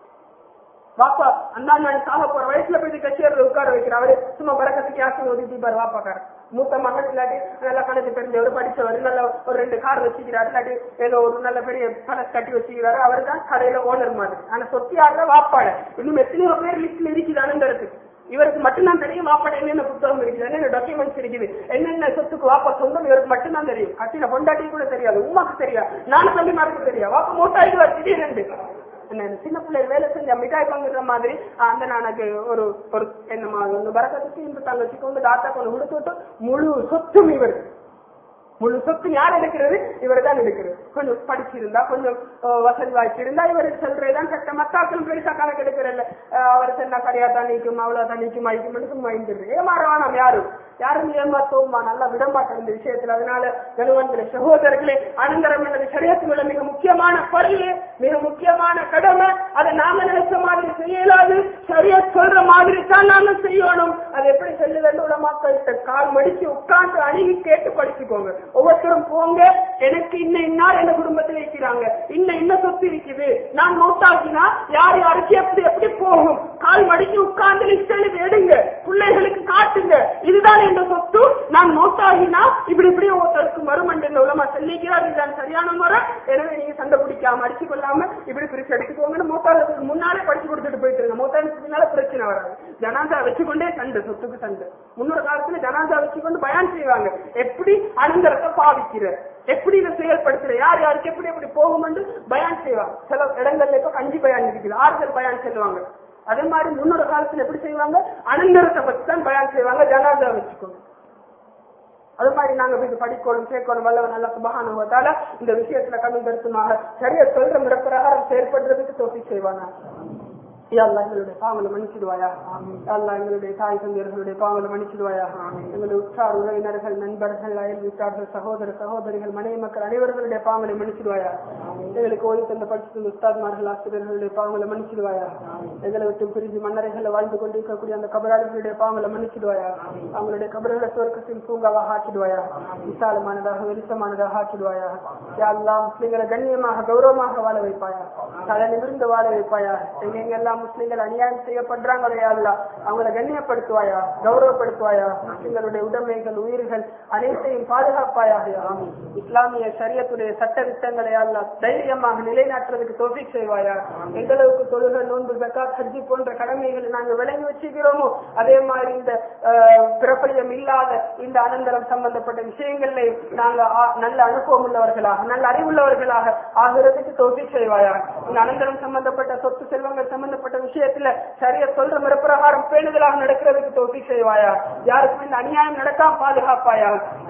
வாப்பா அந்த சாக போற வயசுல போய் கட்சியர்ல உட்கார வைக்கிற அவரு சும்மா பறக்கத்துக்கு யாசம் ஒதுக்கிப்பாரு. வாப்பாக்கார மூத்த மகன் இல்லாட்டி நல்லா கணக்கு தெரிஞ்சவர் படிச்சவர், நல்ல ஒரு 2 கார் வச்சுக்கிறாரு, இல்லாட்டி ஏதோ ஒரு நல்ல பெரிய கணக்கு கட்டி வச்சுக்கிறாரு. அவரு தான் கடையில ஓனர் மாதிரி. ஆனா சொத்தி யாருல வாப்பாட இன்னும் எத்தனையோ பேர் லிஸ்ட்ல இருக்குது அனந்தரத்துக்கு. இவருக்கு மட்டும்தான் தெரியும் வாப்பாட என்னென்ன புத்தகம் இருக்குது, என்னென்ன டாக்குமெண்ட்ஸ் இருக்குது, என்னென்ன சொத்துக்கு வாப்பா சொந்தம் இவருக்கு மட்டும்தான் தெரியும். கட்டின பொண்டாட்டி கூட தெரியாது, உமாக்கு தெரியாது, நானும் தம்பி மாருக்கு தெரியாது. வாப்பா மூட்டாயிடுவா திடீர்னு சின்ன பிள்ளை வேலை செஞ்ச மிட்டாய் பங்குற மாதிரி அந்த நானுக்கு ஒரு என்னமா பறக்கத்துக்கு இந்த தங்கச்சிக்கு வந்து தாத்தா கொண்டு கொடுத்து முழு சொத்தும் இவர், முழு சொத்து யார் எடுக்கிறது? இவர் தான் எடுக்கிறது. கொஞ்சம் படிச்சிருந்தா கொஞ்சம் வசதி வாய்ச்சி இருந்தா இவர் சொல்றதுதான் சட்டம். மத்தாக்களும் பெருசா கணக்கு எடுக்கிறல்ல. அவர் சொன்னா கரையா தான் நீக்கும், அவ்வளவுதான் நீக்கும், ஐக்கும் வாங்கிட்டு ஏமாறவானாம். யாரும் ஏமாத்தோமா நல்லா விடமாட்டோம் இந்த விஷயத்துல. அதனால கனவான்களே சகோதரர்களே, அனந்தரம் என்பது ஷரியத்துல மிக முக்கியமான பொருள், மிக முக்கியமான கடமை. அதை நாம நினைச்ச மாதிரி செய்யலாது, ஷரியத் சொல்ற மாதிரி தான் நாம செய்யணும். அது எப்படி சொல்ல வேண்டும்? உலமாக்கள்கிட்ட கால் மடிச்சு உட்கார்ந்து அணுகி கேட்டு படிச்சுக்கோங்க. ஒவ்வொருத்தரும் போங்க, எனக்கு இன்னார் என் குடும்பத்தில் இருக்கிறாங்க, இன்ன சொத்து இருக்குது, நான் மௌத்தாகினா யார் யாருக்கு எப்படி எப்படி போகும், கால் மடிச்சு உட்கார்ந்து லிஸ்ட் எழுதி எடுங்க, பிள்ளைகளுக்கு காட்டுங்க. இதுதான் என்ற சொத்து, நான் மௌத்தாகினா இப்படி இப்படி ஒவ்வொருத்தருக்கு மறுமண்ட உலமா சொல்லிக்கிறார். இதுதான் சரியான முறை. எனவே நீங்க சண்டை பிடிக்காம அடிச்சு கொள்ளாம இப்படி பிரிச்சு எடுத்துக்கோங்கன்னு மௌத்தாகிறதுக்கு முன்னாலே படிச்சு கொடுத்துட்டு போயிட்டு மௌத்தாகிறதுக்கு முன்னால பிரச்சனை வராது. ஜனாதா வச்சுக்கொண்டே சண்டை, சொத்துக்கு சண்டை. முன்னொரு காலத்துல ஜனாதா வச்சுக்கொண்டு பயான் செய்வாங்க. எப்படி அனந்தரத்தை பாவிக்கிற, எப்படி இதை செயல்படுத்துற, யார் யாருக்கு எப்படி எப்படி போகும் என்று பயான் செய்வாங்க. சில இடங்கள்ல இப்ப 5 பயான் இருக்குது, 6 பயான் சொல்லுவாங்க. அதே மாதிரி முன்னொரு காலத்துல எப்படி செய்வாங்க? அனந்தரத்தை பத்தி தான் பயான் செய்வாங்க, ஜனாதா வச்சுக்கோங்க. அது மாதிரி நாங்க போய் படிக்கணும் சேர்க்கணும். வல்லவன் அல்லா சுப்ஹானஹு வ தஆலா இந்த விஷயத்துல கண்ணும் கருத்துமாக சரியா சொல்ற முறை பிரகாரம் செயல்படுறதுக்கு தௌஃபீக் செய்வானா. எங்களுடைய பாவங்களை மன்னிச்சிடுவாயா. எங்களுடைய தாய் தந்தையர்களுடைய பாவங்களை மன்னிச்சிடுவாயா. எங்களுடைய உற்றார் உறவினர்கள், நண்பர்கள், அயல் வீட்டார்கள், சகோதர சகோதரிகள், மனைவி மக்கள் அனைவர்களுடைய பாவங்களை மன்னிச்சிடுவாயா. எங்களுக்கு ஓய்வு தந்த படிச்சு உஸ்தாத்மார்கள், ஆசிரியர்களுடைய பாவங்களை மன்னிச்சிடுவாயா. எங்களை விட்டு பிரிஞ்சு மன்னரைகளை வாழ்ந்து கொண்டிருக்கக்கூடிய அந்த கபராளிகளுடைய பாவங்களை மன்னிச்சிடுவாயா. அவங்களுடைய கபர்களை சுவர்க்கத்தில் தூங்காவாக ஆக்கிடுவாயா. விசாலமானதாக வெளிச்சமானதாக ஆக்கிடுவாயா. யாரெல்லாம் முஸ்லிம்களை கண்ணியமாக கௌரவமாக வாழ வைப்பாயா. தலை நிமிர்ந்து வாழ வைப்பாயா. எங்கெங்கெல்லாம் முஸ்லிம்கள் அநியாயம் செய்யப்படுறாங்களே அல்லா, அவங்களை கண்ணியப்படுத்துவாயா, கௌரவப்படுத்துவாயா. முஸ்லிம்களுடைய உடைமைகள், உயிர்கள் அனைத்தையும் பாதுகாப்பாயாக. இஸ்லாமிய ஷரியத்துடைய சட்ட திட்டங்களை அல்லா தைரியமாக நிலைநாட்டுறதுக்கு தௌஃபீக் செய்வாயா. எந்த அளவுக்கு தொழுகை, நோன்பு, ஜக்காத், ஹஜ் போன்ற கடமைகளை நாங்கள் விளங்கி வச்சுக்கிறோமோ அதே மாதிரி இந்த பிரபலியம் இல்லாத இந்த அனந்தரம் சம்பந்தப்பட்ட விஷயங்களை நாங்கள் நல்ல அனுபவம் உள்ளவர்களாக, நல்ல அறிவுள்ளவர்களாக ஆகிறதுக்கு தௌஃபீக் செய்வாயா. இந்த அனந்தரம் சம்பந்தப்பட்ட சொத்து செல்வங்கள் சம்பந்தப்பட்ட விஷயத்துல சரியா சொல்ற முறைப்பிரகாரம் பேணுதலாக நடக்கிறதுக்கு தௌஃபீக் செய்வாயா. யாருக்கும் இந்த அநியாயம் நடக்காம பாதுகாப்பாயா.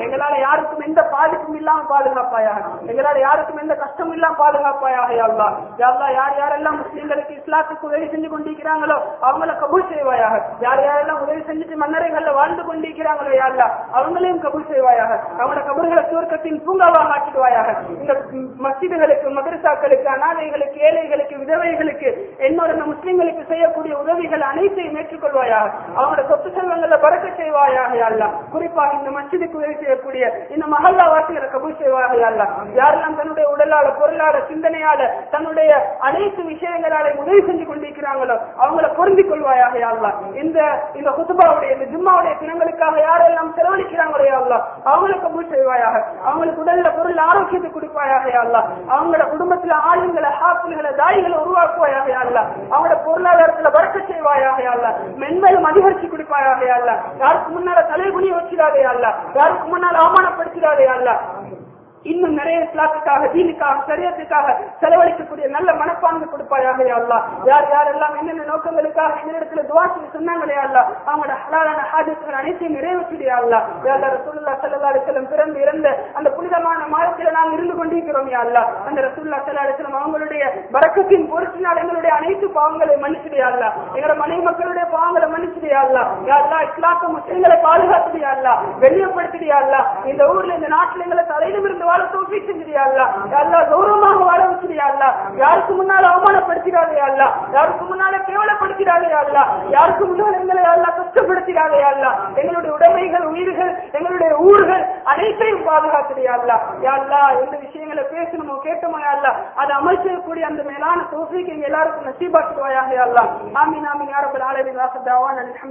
எங்களால யாருக்கும் எந்த பாதிப்பும் இல்லாம பாதுகாப்பாயாக, எங்களால யாருக்கும் எந்த கஷ்டமும் இல்லாம பாதுகாப்பாயாக. யா அல்லாஹ், யா அல்லாஹ், யார் யாரெல்லாம் முஸ்லிம்களுக்கு இஸ்லாத்துக்கு உதவி செஞ்சு கொண்டிருக்கிறாங்களோ அவங்கள கபூல் செய்வாயாக. யார் யாரெல்லாம் உதவி செஞ்சுட்டு மன்னரைகள்ல வாழ்ந்து கொண்டிருக்கிறாங்களோ யா அல்லாஹ் அவங்களையும் கபூல் செய்வாயாக. அவங்களோட கபர்களை சுவர்க்கத்தின் பூங்காவாக ஆக்கிடுவாயாக. இந்த மஸ்ஜிதுகளுக்கு, மதரசாக்களுக்கு, அனாதைகளுக்கு, ஏழைகளுக்கு, விதவைகளுக்கு, என்னோட முஸ்லிம்களுக்கு செய்யக்கூடிய உதவிகள் அனைத்தையும் ஏற்றுக்கொள்வாயாக. அவங்களோட சொத்து செல்வங்களை பறக்க செய்வாயாக யா அல்லாஹ். குறிப்பாக இந்த மஸ்ஜிதுக்கு உதவி செய்யக்கூடிய இந்த மஹல்லா வாசிகளை கபூல் செய்வாயாக யா அல்லாஹ். யாரெல்லாம் தன்னுடைய உடலால, பொருளால, சிந்தனையால, தன்னுடைய அனைத்து விஷயங்களால உதவி செஞ்சு கொண்டிருக்கிறாங்களோ அவங்களை பொருந்திக் கொள்வாயாக யா அல்லாஹ். இந்த குதுபாவுடைய, இந்த ஜும்மாவுடைய தினங்களுக்காக யாரெல்லாம் செலவழிக்கிறாங்களோ யா அல்லாஹ் அவங்களுக்கு கபூல் செய்வாயாக. அவங்களுக்கு உடல்ல பொருள் ஆரோக்கியத்தை கொடுப்பாயாக யா அல்லாஹ். அவங்களோட குடும்பத்துல ஆளுங்களை, ஹாஃபில்களை, தாயிகளை உருவாக்குவாயாக யா அல்லாஹ். அவங்களோட பொருளாதாரத்துல பறக்கச் செய்வாயாக யா அல்லாஹ். மென்மேலும் அதிகரிச்சு கொடுப்பாயாக யா அல்லாஹ். யாருக்கு முன்னால தலைகுனிய வச்சிடாதே யா அல்லாஹ். யாருக்கு முன்னால அவமானப்படுத்திடாதே யா அல்லாஹ். இன்னும் நிறைய இஸ்லாத்துக்காக, தீனுக்காக, ஷரியத்துக்காக செலவழிக்கக்கூடிய நல்ல மனப்பான்மை கொடுப்பாயாக யா அல்லாஹ். யார் யாரெல்லாம் என்னென்ன நோக்கங்களுக்காக இந்த இடத்துல துஆ செய்ய சொன்னாங்களே யா அல்லாஹ் அவங்களோட ஹலாலான ஹாஜத்துகள் அனைத்தையும் நிறைவேற்றிடு யா அல்லாஹ். யா அல்லாஹ், ரசூலுல்லாஹ் ஸல்லல்லாஹு அலைஹி வஸல்லம் பிறந்து இறந்த அந்த புனிதமான மாதத்தில் நாம் இருந்து கொண்டிருக்கிறோம் யா அல்லாஹ். அந்த ரசூலுல்லாஹ் ஸல்லல்லாஹு அலைஹி வஸல்லம் அவங்களுடைய பரக்கத்தின் பொருட்டினால் எங்களுடைய அனைத்து பாவங்களை மன்னிச்சிடு யா அல்லாஹ். எங்களோட மனைவி மக்களுடைய பாவங்களை மன்னிச்சிடு யா அல்லாஹ். யா அல்லாஹ், இஸ்லாத்தை, முஸ்லிம்களை பாதுகாத்துடு யா அல்லாஹ். வெளியப்படுத்திடு யா அல்லாஹ். இந்த ஊர்ல, இந்த நாட்டில் எங்களை தலையிலிருந்து வாழ தௌஃபீக் செஞ்சிடு யா அல்லாஹ். யா அல்லாஹ், கௌரவமாக வாழ வச்சிடு யா அல்லாஹ். யாருக்கு முன்னால அவமானப்படுத்திடாதே யா அல்லாஹ். யாருக்கு முன்னால கேவலப்படுத்திடாதே யா அல்லாஹ். யாருக்கு முன்னால எங்களை யா அல்லாஹ் கஷ்டப்படுத்திடாதே யா அல்லாஹ். எங்களுடைய உடைமைகள், உயிர்கள், எங்களுடைய ஊர்கள் அனைத்தையும் பாதுகாத்துடு யா அல்லாஹ். யா அல்லாஹ், எந்த விஷயங்களை பேசணுமோ கேட்டோமோ யா அல்லாஹ் அதை அமல் செய்யக்கூடிய அந்த மேலான தௌஃபீக் எங்க எல்லாருக்கும் நசீபாக்குவாயாக யா அல்லாஹ். ஆமீன் ஆமீன் யா ரப்பல் ஆலமீன்.